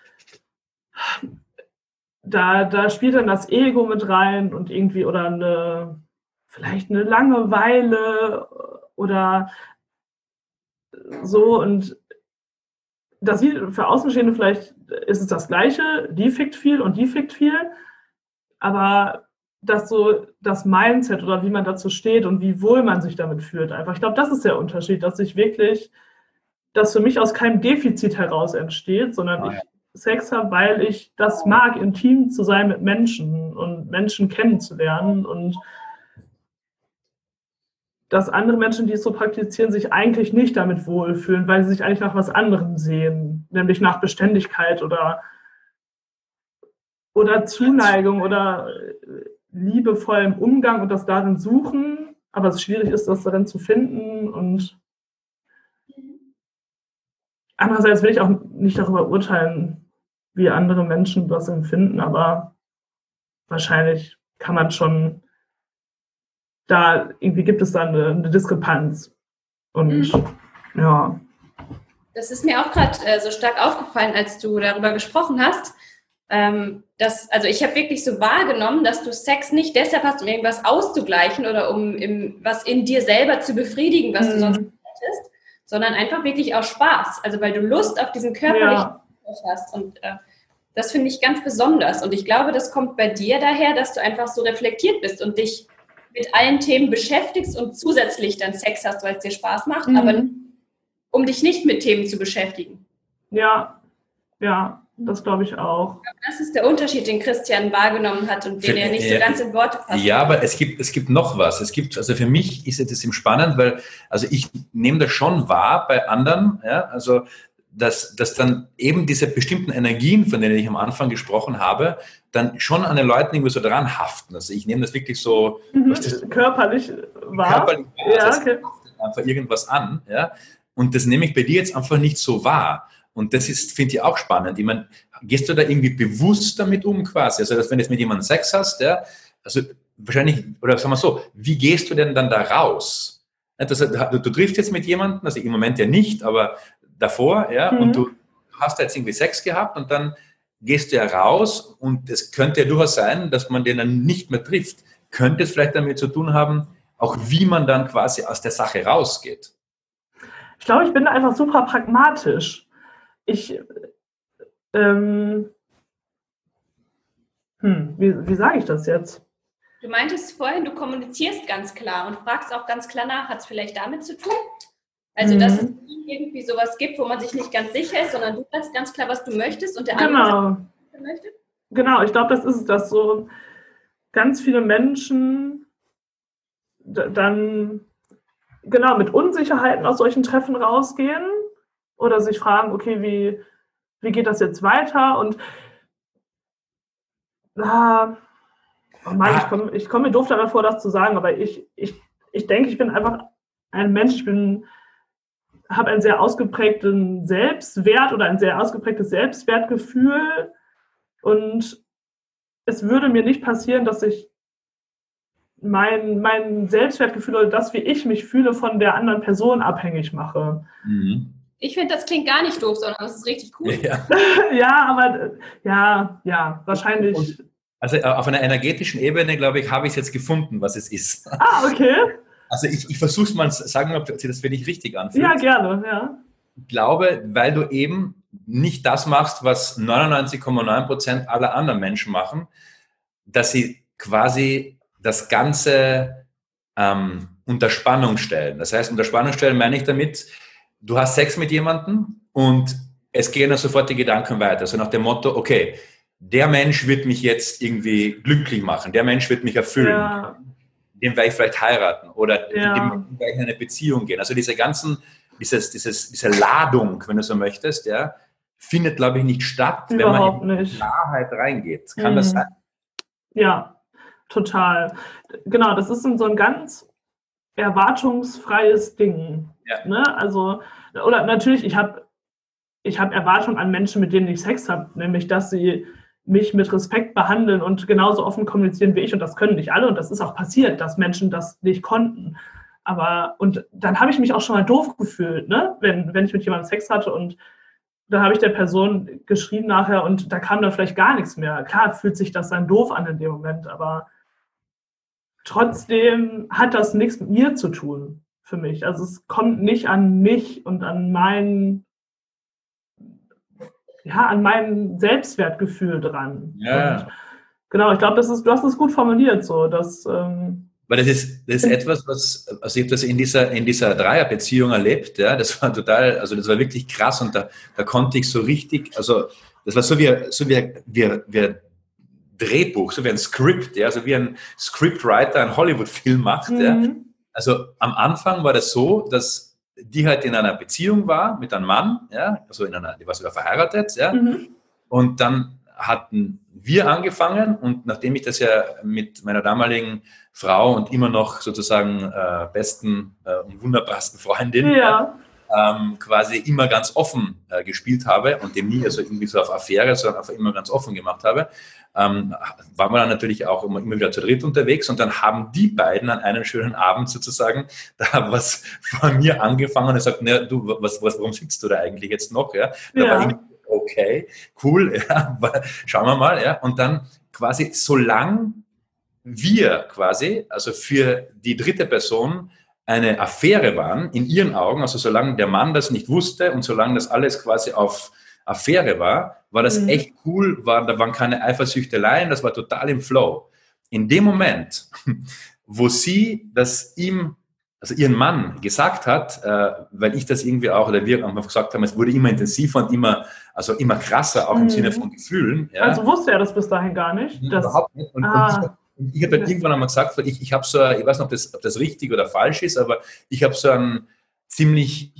da spielt dann das Ego mit rein und irgendwie oder vielleicht eine Langeweile oder so, und das sieht für Außenstehende vielleicht, ist es das Gleiche, die fickt viel und die fickt viel, aber dass so das Mindset oder wie man dazu steht und wie wohl man sich damit fühlt einfach, ich glaube, das ist der Unterschied, dass für mich aus keinem Defizit heraus entsteht, sondern ich Sex habe, weil ich das mag, intim zu sein mit Menschen und Menschen kennenzulernen, und dass andere Menschen, die es so praktizieren, sich eigentlich nicht damit wohlfühlen, weil sie sich eigentlich nach was anderem sehen, nämlich nach Beständigkeit oder Zuneigung oder liebevollem Umgang und das darin suchen, aber es schwierig ist, das darin zu finden. Und andererseits will ich auch nicht darüber urteilen, wie andere Menschen das empfinden, aber wahrscheinlich kann man schon irgendwie gibt es da eine Diskrepanz. Und ja. Das ist mir auch gerade so stark aufgefallen, als du darüber gesprochen hast. Also ich habe wirklich so wahrgenommen, dass du Sex nicht deshalb hast, um irgendwas auszugleichen oder um was in dir selber zu befriedigen, was du sonst nicht hättest, sondern einfach wirklich aus Spaß. Also weil du Lust auf diesen körperlichen hast. Und das finde ich ganz besonders. Und ich glaube, das kommt bei dir daher, dass du einfach so reflektiert bist und dich mit allen Themen beschäftigst und zusätzlich dann Sex hast, weil es dir Spaß macht, aber um dich nicht mit Themen zu beschäftigen. Ja, das glaube ich auch. Das ist der Unterschied, den Christian wahrgenommen hat und den er nicht so ganz in Worte fasst. Ja, aber es gibt noch was. Also für mich ist es eben spannend, weil also ich nehme das schon wahr bei anderen, ja, also dass dann eben diese bestimmten Energien, von denen ich am Anfang gesprochen habe, dann schon an den Leuten irgendwie so dran haften. Also ich nehme das wirklich so körperlich wahr. Okay. Einfach irgendwas an, ja. Und das nehme ich bei dir jetzt einfach nicht so wahr. Und das finde ich auch spannend. Ich meine, gehst du da irgendwie bewusst damit um quasi? Also, dass wenn du jetzt mit jemandem Sex hast, ja, also wahrscheinlich, oder sagen wir so, wie gehst du denn dann da raus? Du triffst jetzt mit jemandem, also im Moment ja nicht, aber davor, ja, und du hast da jetzt irgendwie Sex gehabt und dann gehst du ja raus und es könnte ja durchaus sein, dass man den dann nicht mehr trifft. Könnte es vielleicht damit zu tun haben, auch wie man dann quasi aus der Sache rausgeht? Ich glaube, ich bin einfach super pragmatisch. Wie sage ich das jetzt? Du meintest vorhin, du kommunizierst ganz klar und fragst auch ganz klar nach, hat es vielleicht damit zu tun? Also, dass es irgendwie sowas gibt, wo man sich nicht ganz sicher ist, sondern du sagst ganz klar, was du möchtest und der andere sagt, was er möchte? Genau, ich glaube, das ist es, dass so ganz viele Menschen dann genau mit Unsicherheiten aus solchen Treffen rausgehen oder sich fragen, okay, wie geht das jetzt weiter? Und ich komme mir doof dabei vor, das zu sagen, aber ich denke, ich bin einfach ein Mensch, habe einen sehr ausgeprägten Selbstwert oder ein sehr ausgeprägtes Selbstwertgefühl und es würde mir nicht passieren, dass ich mein Selbstwertgefühl oder das, wie ich mich fühle, von der anderen Person abhängig mache. Mhm. Ich finde, das klingt gar nicht doof, sondern das ist richtig cool. Ja, ja, wahrscheinlich. Also auf einer energetischen Ebene, glaube ich, habe ich es jetzt gefunden, was es ist. Okay. Also ich versuche es mal, sagen wir, ob das für dich richtig anfühlt. Ja, gerne, ja. Ich glaube, weil du eben nicht das machst, was 99,9% aller anderen Menschen machen, dass sie quasi das Ganze unter Spannung stellen. Das heißt, unter Spannung stellen meine ich damit, du hast Sex mit jemandem und es gehen dann sofort die Gedanken weiter. So nach dem Motto, okay, der Mensch wird mich jetzt irgendwie glücklich machen, der Mensch wird mich erfüllen, Ja. den werde ich vielleicht heiraten oder Ja. dem werde ich in eine Beziehung gehen. Also diese Ladung, wenn du so möchtest, ja, findet, glaube ich, nicht statt, Überhaupt wenn man in nicht. Klarheit reingeht. Kann das sein? Ja, total. Genau, das ist so ein ganz erwartungsfreies Ding. Ja. Ne? Also, oder natürlich, ich habe Erwartungen an Menschen, mit denen ich Sex habe, nämlich, dass sie mich mit Respekt behandeln und genauso offen kommunizieren wie ich. Und das können nicht alle. Und das ist auch passiert, dass Menschen das nicht konnten. Und dann habe ich mich auch schon mal doof gefühlt, ne? Wenn ich mit jemandem Sex hatte und dann habe ich der Person geschrieben nachher und da kam dann vielleicht gar nichts mehr. Klar fühlt sich das dann doof an in dem Moment, aber trotzdem hat das nichts mit mir zu tun für mich. Also es kommt nicht an mich und an mein Selbstwertgefühl dran. Ja. Und genau, ich glaube, du hast es gut formuliert, so, dass Weil das ist etwas, also ich habe das in dieser Dreierbeziehung erlebt, ja, das war das war wirklich krass und da konnte ich so richtig, also das war so wie Drehbuch, so wie ein Skript, ja, also wie ein Scriptwriter einen Hollywood-Film macht, ja. Also am Anfang war das so, dass die halt in einer Beziehung war mit einem Mann, ja, also die war sogar verheiratet, ja, und dann hatten wir angefangen und nachdem ich das ja mit meiner damaligen Frau und immer noch sozusagen besten und wunderbarsten Freundin quasi immer ganz offen gespielt habe und dem nie also irgendwie so auf Affäre, sondern einfach immer ganz offen gemacht habe, waren wir dann natürlich auch immer wieder zu dritt unterwegs und dann haben die beiden an einem schönen Abend sozusagen da was von mir angefangen und gesagt, ne, du, warum sitzt du da eigentlich jetzt noch? Ja? War ich, okay, cool, ja, schauen wir mal. Ja? Und dann quasi, solange wir quasi, also für die dritte Person eine Affäre waren, in ihren Augen, also solange der Mann das nicht wusste und solange das alles quasi auf Affäre war das echt cool, da waren keine Eifersüchteleien, das war total im Flow. In dem Moment, wo sie das ihren Mann gesagt hat, weil ich das irgendwie auch, oder wir einfach gesagt haben, es wurde immer intensiver und immer krasser, auch im Sinne von Gefühlen. Ja. Also wusste er das bis dahin gar nicht? Überhaupt nicht. Und ich habe halt irgendwann einmal gesagt, weil ich habe so, ich weiß nicht, ob das richtig oder falsch ist, aber ich habe so ein ziemlich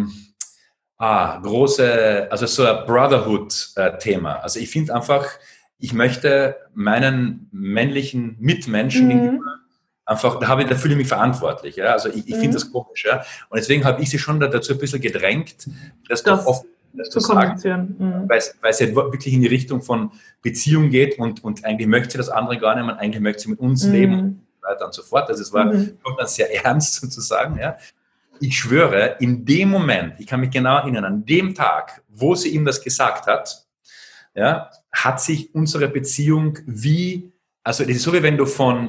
große, also so ein Brotherhood-Thema. Also ich finde einfach, ich möchte meinen männlichen Mitmenschen gegenüber einfach, da fühle ich mich verantwortlich. Ja? Also ich finde das komisch. Ja? Und deswegen habe ich sie schon dazu ein bisschen gedrängt, das doch oft zu kommunizieren. Weil es ja wirklich in die Richtung von Beziehung geht und eigentlich möchte sie das andere gar nicht, man eigentlich möchte sie mit uns leben und so weiter und so fort. Also es war schon dann sehr ernst sozusagen. Ja? Ich schwöre, in dem Moment, ich kann mich genau erinnern, an dem Tag, wo sie ihm das gesagt hat, ja, hat sich unsere Beziehung also das ist so, wie wenn du von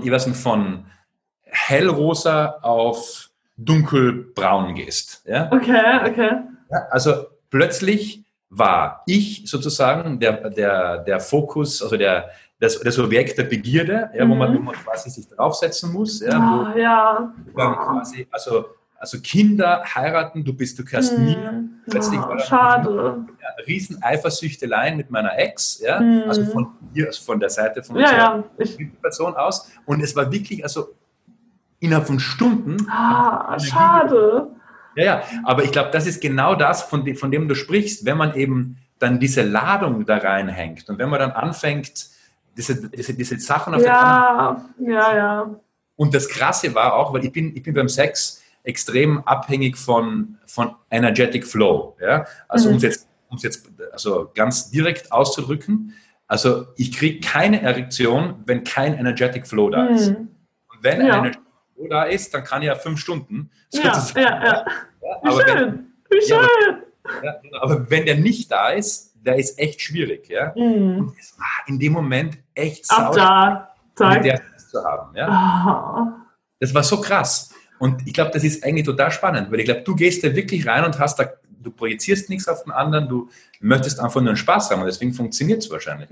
hellrosa auf dunkelbraun gehst. Ja? Okay. Ja, also plötzlich war ich sozusagen der Fokus, also das Objekt der Begierde, ja, wo man quasi sich draufsetzen muss. Ja, quasi, also Also Kinder heiraten, du gehörst mir. Plötzlich war schade. Riesen Eifersüchteleien mit meiner Ex, also von der Seite von unserer Person aus. Und es war wirklich, also innerhalb von Stunden. Schade. Ja, aber ich glaube, das ist genau das, von dem du sprichst, wenn man eben dann diese Ladung da reinhängt und wenn man dann anfängt, diese Sachen auf den anderen. Ja. Und das Krasse war auch, weil ich bin beim Sex extrem abhängig von Energetic Flow. Ja? Also um es jetzt also ganz direkt auszudrücken, also ich kriege keine Erektion, wenn kein Energetic Flow da ist. Und wenn ein Energetic Flow da ist, dann kann ich ja 5 Stunden. Ja. Wie schön. Aber wenn der nicht da ist, der ist echt schwierig. Ja? Und es war in dem Moment echt sauer, mit der zu haben. Ja? Das war so krass. Und ich glaube, das ist eigentlich total spannend, weil ich glaube, du gehst da wirklich rein und du projizierst nichts auf den anderen, du möchtest einfach nur einen Spaß haben und deswegen funktioniert es wahrscheinlich.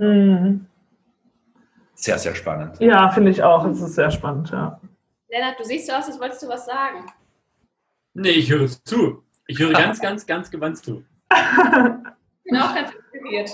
Sehr, sehr spannend. Ja, finde ich auch. Es ist sehr spannend, ja. Lennart, du siehst so aus, als wolltest du was sagen. Nee, ich höre zu. Ich höre ganz, ganz, ganz gewandt zu. Ich bin auch ganz inspiriert.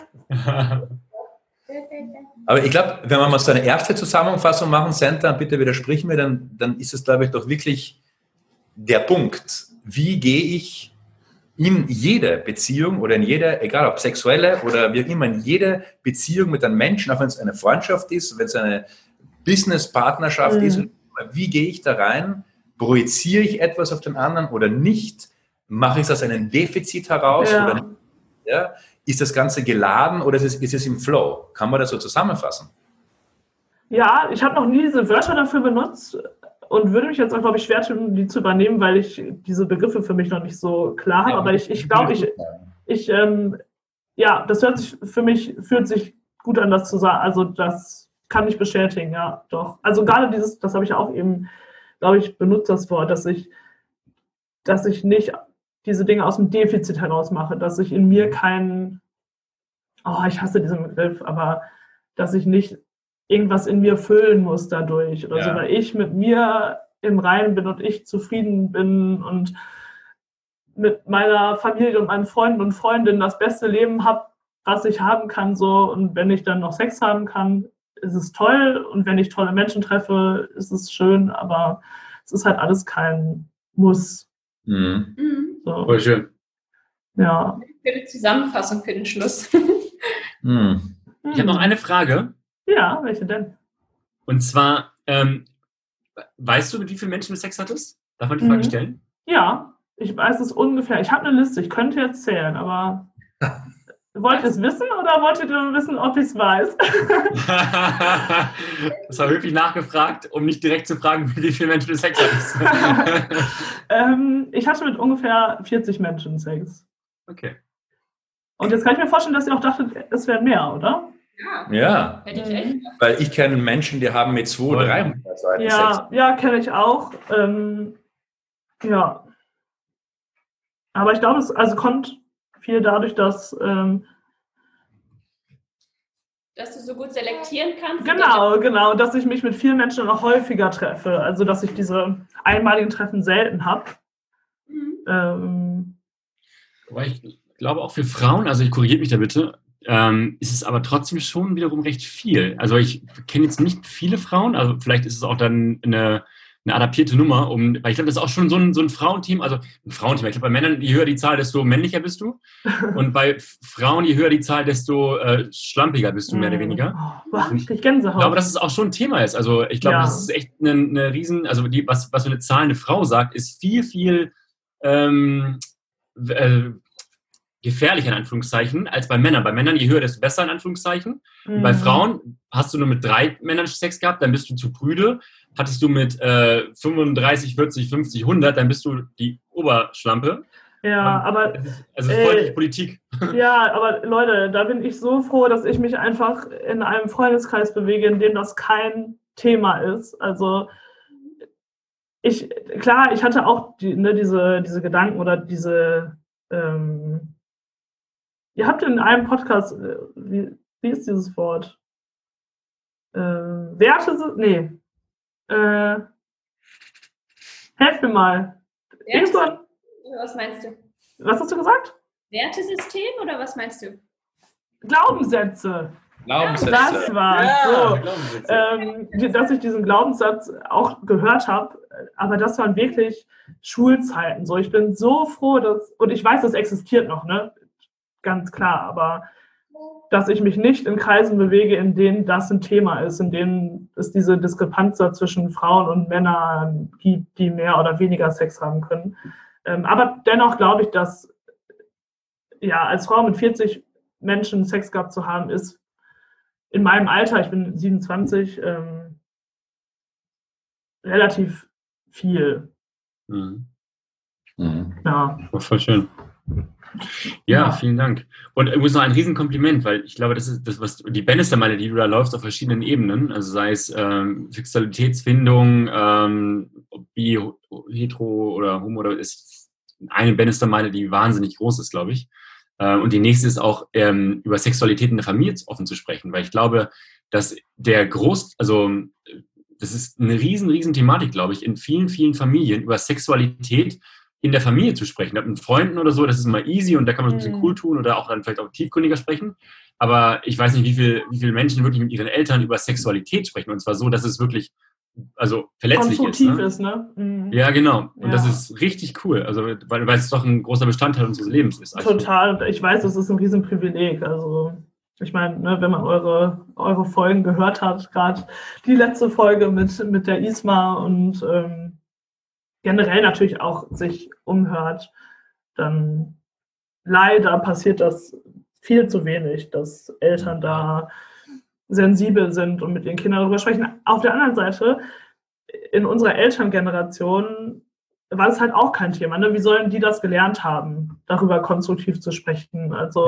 Aber ich glaube, wenn wir mal so eine erste Zusammenfassung machen, Senta, bitte widersprich mir, dann ist es, glaube ich, doch wirklich der Punkt. Wie gehe ich in jede Beziehung oder in jede, egal ob sexuelle oder wie auch immer, in jede Beziehung mit einem Menschen, auch wenn es eine Freundschaft ist, wenn es eine Business-Partnerschaft ist, wie gehe ich da rein? Projiziere ich etwas auf den anderen oder nicht? Mache ich es aus einem Defizit heraus oder nicht? Ja? Ist das Ganze geladen oder ist es im Flow? Kann man das so zusammenfassen? Ja, ich habe noch nie diese Wörter dafür benutzt und würde mich jetzt auch, glaube ich, schwer tun, die zu übernehmen, weil ich diese Begriffe für mich noch nicht so klar habe. Aber ich glaube, das fühlt sich gut an, das zu sagen. Also das kann ich bestätigen, ja, doch. Also gerade das habe ich auch eben, glaube ich, benutzt, das Wort, dass ich nicht diese Dinge aus dem Defizit heraus mache, dass ich in mir ich hasse diesen Begriff, aber dass ich nicht irgendwas in mir füllen muss dadurch oder so, weil ich mit mir im Reinen bin und ich zufrieden bin und mit meiner Familie und meinen Freunden und Freundinnen das beste Leben habe, was ich haben kann, so, und wenn ich dann noch Sex haben kann, ist es toll, und wenn ich tolle Menschen treffe, ist es schön, aber es ist halt alles kein Muss. So. Voll schön. Ja. Für die Zusammenfassung für den Schluss. Ich habe noch eine Frage. Ja, welche denn? Und zwar, weißt du, mit wie vielen Menschen du Sex hattest? Darf man die Frage stellen? Ja, ich weiß es ungefähr. Ich habe eine Liste, ich könnte jetzt zählen, aber wollt ihr es wissen oder wolltet ihr wissen, ob ich es weiß? Das war höflich nachgefragt, um nicht direkt zu fragen, mit wie vielen Menschen du Sex hattest. Ich hatte mit ungefähr 40 Menschen Sex. Okay. Und jetzt kann ich mir vorstellen, dass ihr auch dachtet, es wären mehr, oder? Ja. Hätte ich echt. Weil ich kenne Menschen, die haben mit 200 oder 300 Seiten Sex. Ja, kenne ich auch. Ja. Aber ich glaube, es kommt viel dadurch, dass du so gut selektieren kannst. Genau, dass ich mich mit vielen Menschen noch häufiger treffe. Also, dass ich diese einmaligen Treffen selten habe. Aber ich glaube auch für Frauen, also korrigiert mich da bitte, ist es aber trotzdem schon wiederum recht viel. Also ich kenne jetzt nicht viele Frauen, also vielleicht ist es auch dann eine adaptierte Nummer, weil ich glaube, das ist auch schon so ein Frauenteam, also ein Frauenteam. Ich glaube, bei Männern, je höher die Zahl, desto männlicher bist du. Und bei Frauen, je höher die Zahl, desto schlampiger bist du, mehr oder weniger. Ich Gänsehaut. Ich glaube, dass es auch schon ein Thema ist. Also ich glaube, das ist echt eine riesen, also was für eine Zahl eine Frau sagt, ist viel, viel gefährlicher in Anführungszeichen als bei Männern. Bei Männern, je höher, desto besser in Anführungszeichen. Und bei Frauen, hast du nur mit 3 Männern Sex gehabt, dann bist du zu prüde. Hattest du mit 35, 40, 50, 100, dann bist du die Oberschlampe. Ja, aber... Also voll die Politik. Ja, aber Leute, da bin ich so froh, dass ich mich einfach in einem Freundeskreis bewege, in dem das kein Thema ist. Also ich hatte auch diese Gedanken oder diese... ihr habt in einem Podcast, wie ist dieses Wort? Werte? Nee. Helft mir mal. Was meinst du? Was hast du gesagt? Wertesystem oder was meinst du? Glaubenssätze. Das war so, dass ich diesen Glaubenssatz auch gehört habe, aber das waren wirklich Schulzeiten. So, ich bin so froh, und ich weiß, das existiert noch, ne? Ganz klar, aber dass ich mich nicht in Kreisen bewege, in denen das ein Thema ist, in denen es diese Diskrepanz zwischen Frauen und Männern gibt, die mehr oder weniger Sex haben können. Aber dennoch glaube ich, dass als Frau mit 40 Menschen Sex gehabt zu haben, ist in meinem Alter, ich bin 27, relativ viel. Mhm. Ja. Voll schön. Ja, vielen Dank. Und übrigens noch ein Riesenkompliment, weil ich glaube, das ist das, was die Bannister-Meile, die du da läufst, auf verschiedenen Ebenen, also sei es Sexualitätsfindung, bi, hetero oder homo, oder ist eine Bannister-Meile, die wahnsinnig groß ist, glaube ich. Und die nächste ist auch, über Sexualität in der Familie offen zu sprechen, weil ich glaube, dass das ist eine riesen Thematik, glaube ich, in vielen, vielen Familien, über Sexualität in der Familie zu sprechen. Mit Freunden oder so, das ist immer easy und da kann man es ein bisschen cool tun oder auch dann vielleicht auch tiefgründiger sprechen. Aber ich weiß nicht, wie viele Menschen wirklich mit ihren Eltern über Sexualität sprechen. Und zwar so, dass es wirklich verletzlich konstruktiv ist, ne? Mhm. Ja, genau. Und das ist richtig cool. Also, weil es doch ein großer Bestandteil unseres Lebens ist. Total. Und ich weiß, das ist ein Riesenprivileg. Also, ich meine, ne, wenn man eure Folgen gehört hat, gerade die letzte Folge mit der Isma und generell natürlich auch sich umhört, dann leider passiert das viel zu wenig, dass Eltern da sensibel sind und mit ihren Kindern darüber sprechen. Auf der anderen Seite, in unserer Elterngeneration war es halt auch kein Thema. Ne? Wie sollen die das gelernt haben, darüber konstruktiv zu sprechen? Also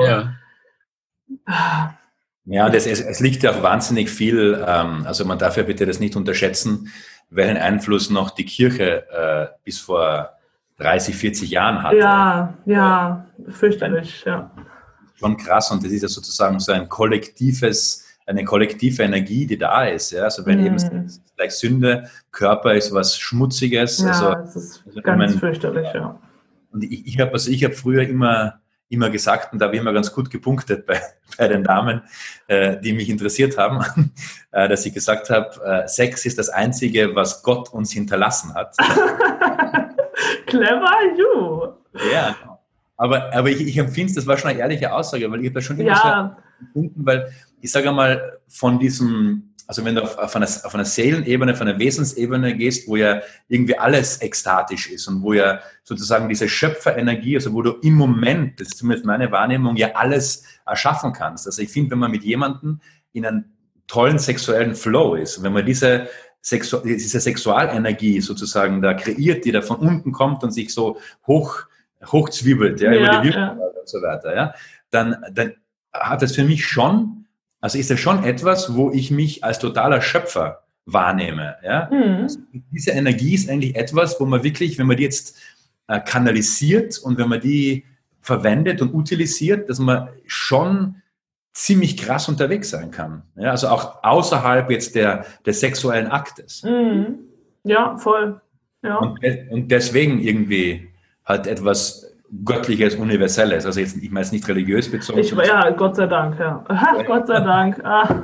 ja, es liegt ja auch wahnsinnig viel, also man darf ja bitte das nicht unterschätzen, welchen Einfluss noch die Kirche bis vor 30, 40 Jahren hatte. Ja, fürchterlich, ja. Schon krass, und das ist ja sozusagen so eine kollektive Energie, die da ist. Ja? Also wenn eben gleich Sünde, Körper ist was Schmutziges. Ja, das ist ganz fürchterlich, ja. Und ich habe früher immer gesagt, und da habe ich immer ganz gut gepunktet bei den Damen, die mich interessiert haben, dass ich gesagt habe, Sex ist das Einzige, was Gott uns hinterlassen hat. Clever you! Ja, aber ich empfinde es, das war schon eine ehrliche Aussage, weil ich habe das schon immer so empfunden, weil ich sage mal, von diesem, also wenn du auf einer Seelenebene, auf einer Wesensebene gehst, wo ja irgendwie alles ekstatisch ist und wo ja sozusagen diese Schöpferenergie, also wo du im Moment, das ist zumindest meine Wahrnehmung, ja alles erschaffen kannst. Also ich finde, wenn man mit jemandem in einem tollen sexuellen Flow ist, wenn man diese Sexualenergie sozusagen da kreiert, die da von unten kommt und sich so hochzwiebelt, über die Wirkung und so weiter, ja, dann hat das für mich schon, also ist das schon etwas, wo ich mich als totaler Schöpfer wahrnehme. Ja? Also diese Energie ist eigentlich etwas, wo man wirklich, wenn man die jetzt kanalisiert und wenn man die verwendet und utilisiert, dass man schon ziemlich krass unterwegs sein kann. Ja? Also auch außerhalb jetzt des sexuellen Aktes. Ja, voll. Ja. Und deswegen irgendwie halt etwas Göttliches, Universelles. Also jetzt, ich meine es nicht religiös bezogen. Ja, Gott sei Dank, ja. Gott sei Dank.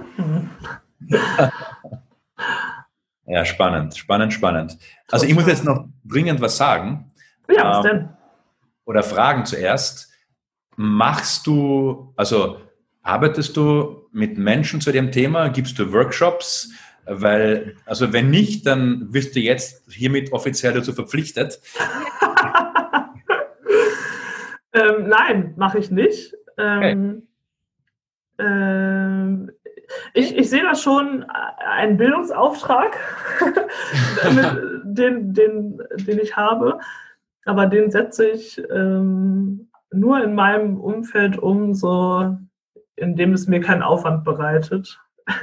Ja, spannend. Also ich muss jetzt noch dringend was sagen. Ja, was denn? Oder fragen zuerst. Arbeitest du mit Menschen zu dem Thema? Gibst du Workshops? Weil, also wenn nicht, dann wirst du jetzt hiermit offiziell dazu verpflichtet. Nein, mache ich nicht. Ich sehe das schon einen Bildungsauftrag, den ich habe, aber den setze ich nur in meinem Umfeld um, so indem es mir keinen Aufwand bereitet.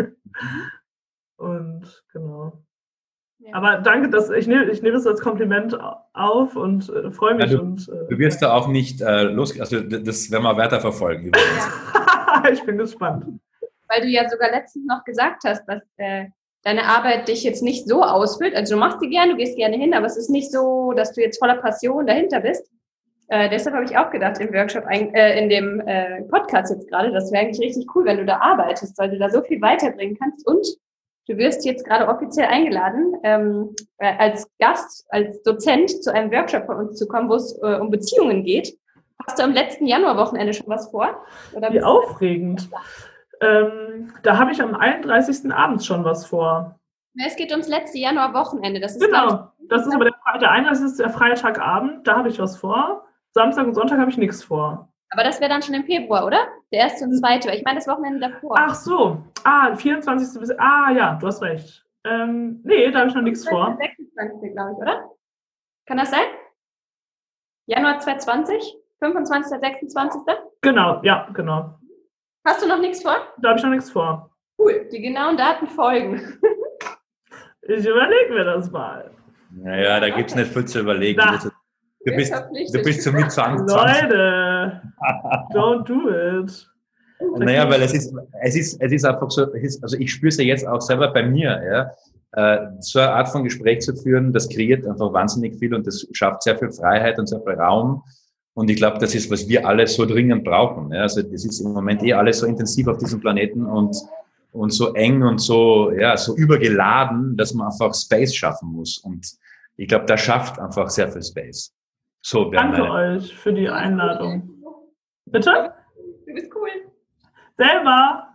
Und genau. Ja. Aber danke, ich nehme es als Kompliment auf und freue mich. Ja, du wirst da auch nicht also das werden wir weiter verfolgen. Ich bin gespannt. Weil du ja sogar letztens noch gesagt hast, dass deine Arbeit dich jetzt nicht so ausfüllt. Also du machst die gerne, du gehst gerne hin, aber es ist nicht so, dass du jetzt voller Passion dahinter bist. Deshalb habe ich auch gedacht im Workshop, in dem Podcast jetzt gerade, das wäre eigentlich richtig cool, wenn du da arbeitest, weil du da so viel weiterbringen kannst. Und du wirst jetzt gerade offiziell eingeladen, als Gast, als Dozent zu einem Workshop von uns zu kommen, wo es um Beziehungen geht. Hast du am letzten Januarwochenende schon was vor? Oder wie aufregend. Da habe ich am 31. abends schon was vor. Es geht ums letzte Januarwochenende. Das ist genau, das ist aber der 31. ist der Freitagabend, da habe ich was vor. Samstag und Sonntag habe ich nichts vor. Aber das wäre dann schon im Februar, oder? Der 1. und 2. Ich meine das Wochenende davor. Ach so, 24. bis... ja, du hast recht. Nee, da habe ich noch nichts vor. 26. glaube ich, oder? Kann das sein? Januar 2020? 25. 26. Genau, ja, genau. Hast du noch nichts vor? Da habe ich noch nichts vor. Cool, die genauen Daten folgen. Ich überlege mir das mal. Naja, da gibt es nicht viel zu überlegen. Du bist so mit 20. Leute, don't do it. Naja, weil es ist einfach so, also ich spüre es ja jetzt auch selber bei mir, ja. So eine Art von Gespräch zu führen, das kreiert einfach wahnsinnig viel und das schafft sehr viel Freiheit und sehr viel Raum. Und ich glaube, das ist, was wir alle so dringend brauchen. Ja. Also das ist im Moment alles so intensiv auf diesem Planeten und so eng und so, ja, so übergeladen, dass man einfach Space schaffen muss. Und ich glaube, das schafft einfach sehr viel Space. So, danke euch für die Einladung. Bitte? Du bist cool. Selber.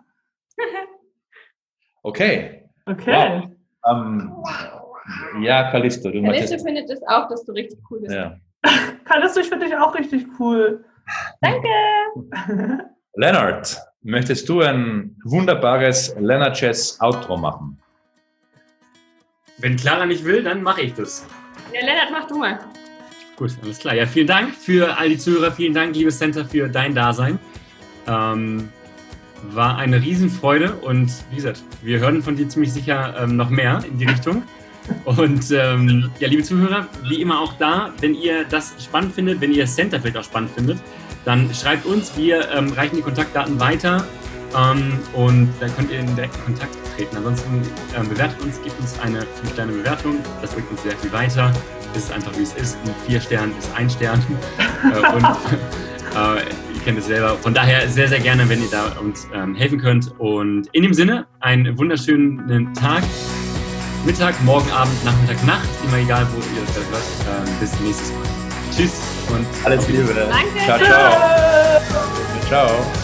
Okay. Okay. Wow. Ja, Callisto. Callisto findet es auch, dass du richtig cool bist. Ja. Callisto, ich finde dich auch richtig cool. Danke. Lennart, möchtest du ein wunderbares Lennart Jazz Outro machen? Wenn Clara nicht will, dann mache ich das. Ja, Lennart, mach du mal. Gut, alles klar. Ja, vielen Dank für all die Zuhörer. Vielen Dank, liebes Center, für dein Dasein. War eine Riesenfreude und wie gesagt, wir hören von dir ziemlich sicher noch mehr in die Richtung. Und ja, liebe Zuhörer, wie immer auch da, wenn ihr das spannend findet, wenn ihr Center vielleicht auch spannend findet, dann schreibt uns, wir reichen die Kontaktdaten weiter und dann könnt ihr in direkten Kontakt treten. Ansonsten bewertet uns, gebt uns eine 5-Sterne-Bewertung, das bringt uns sehr viel weiter. Es ist einfach wie es ist, ein 4 Stern ist 1 Stern und ihr kennt es selber. Von daher sehr, sehr gerne, wenn ihr da uns helfen könnt. Und in dem Sinne, einen wunderschönen Tag, Mittag, Morgen, Abend, Nachmittag, Nacht, immer egal, wo ihr das hört. Bis nächstes Mal. Tschüss und alles Liebe. Danke. Ciao, ciao. Ciao.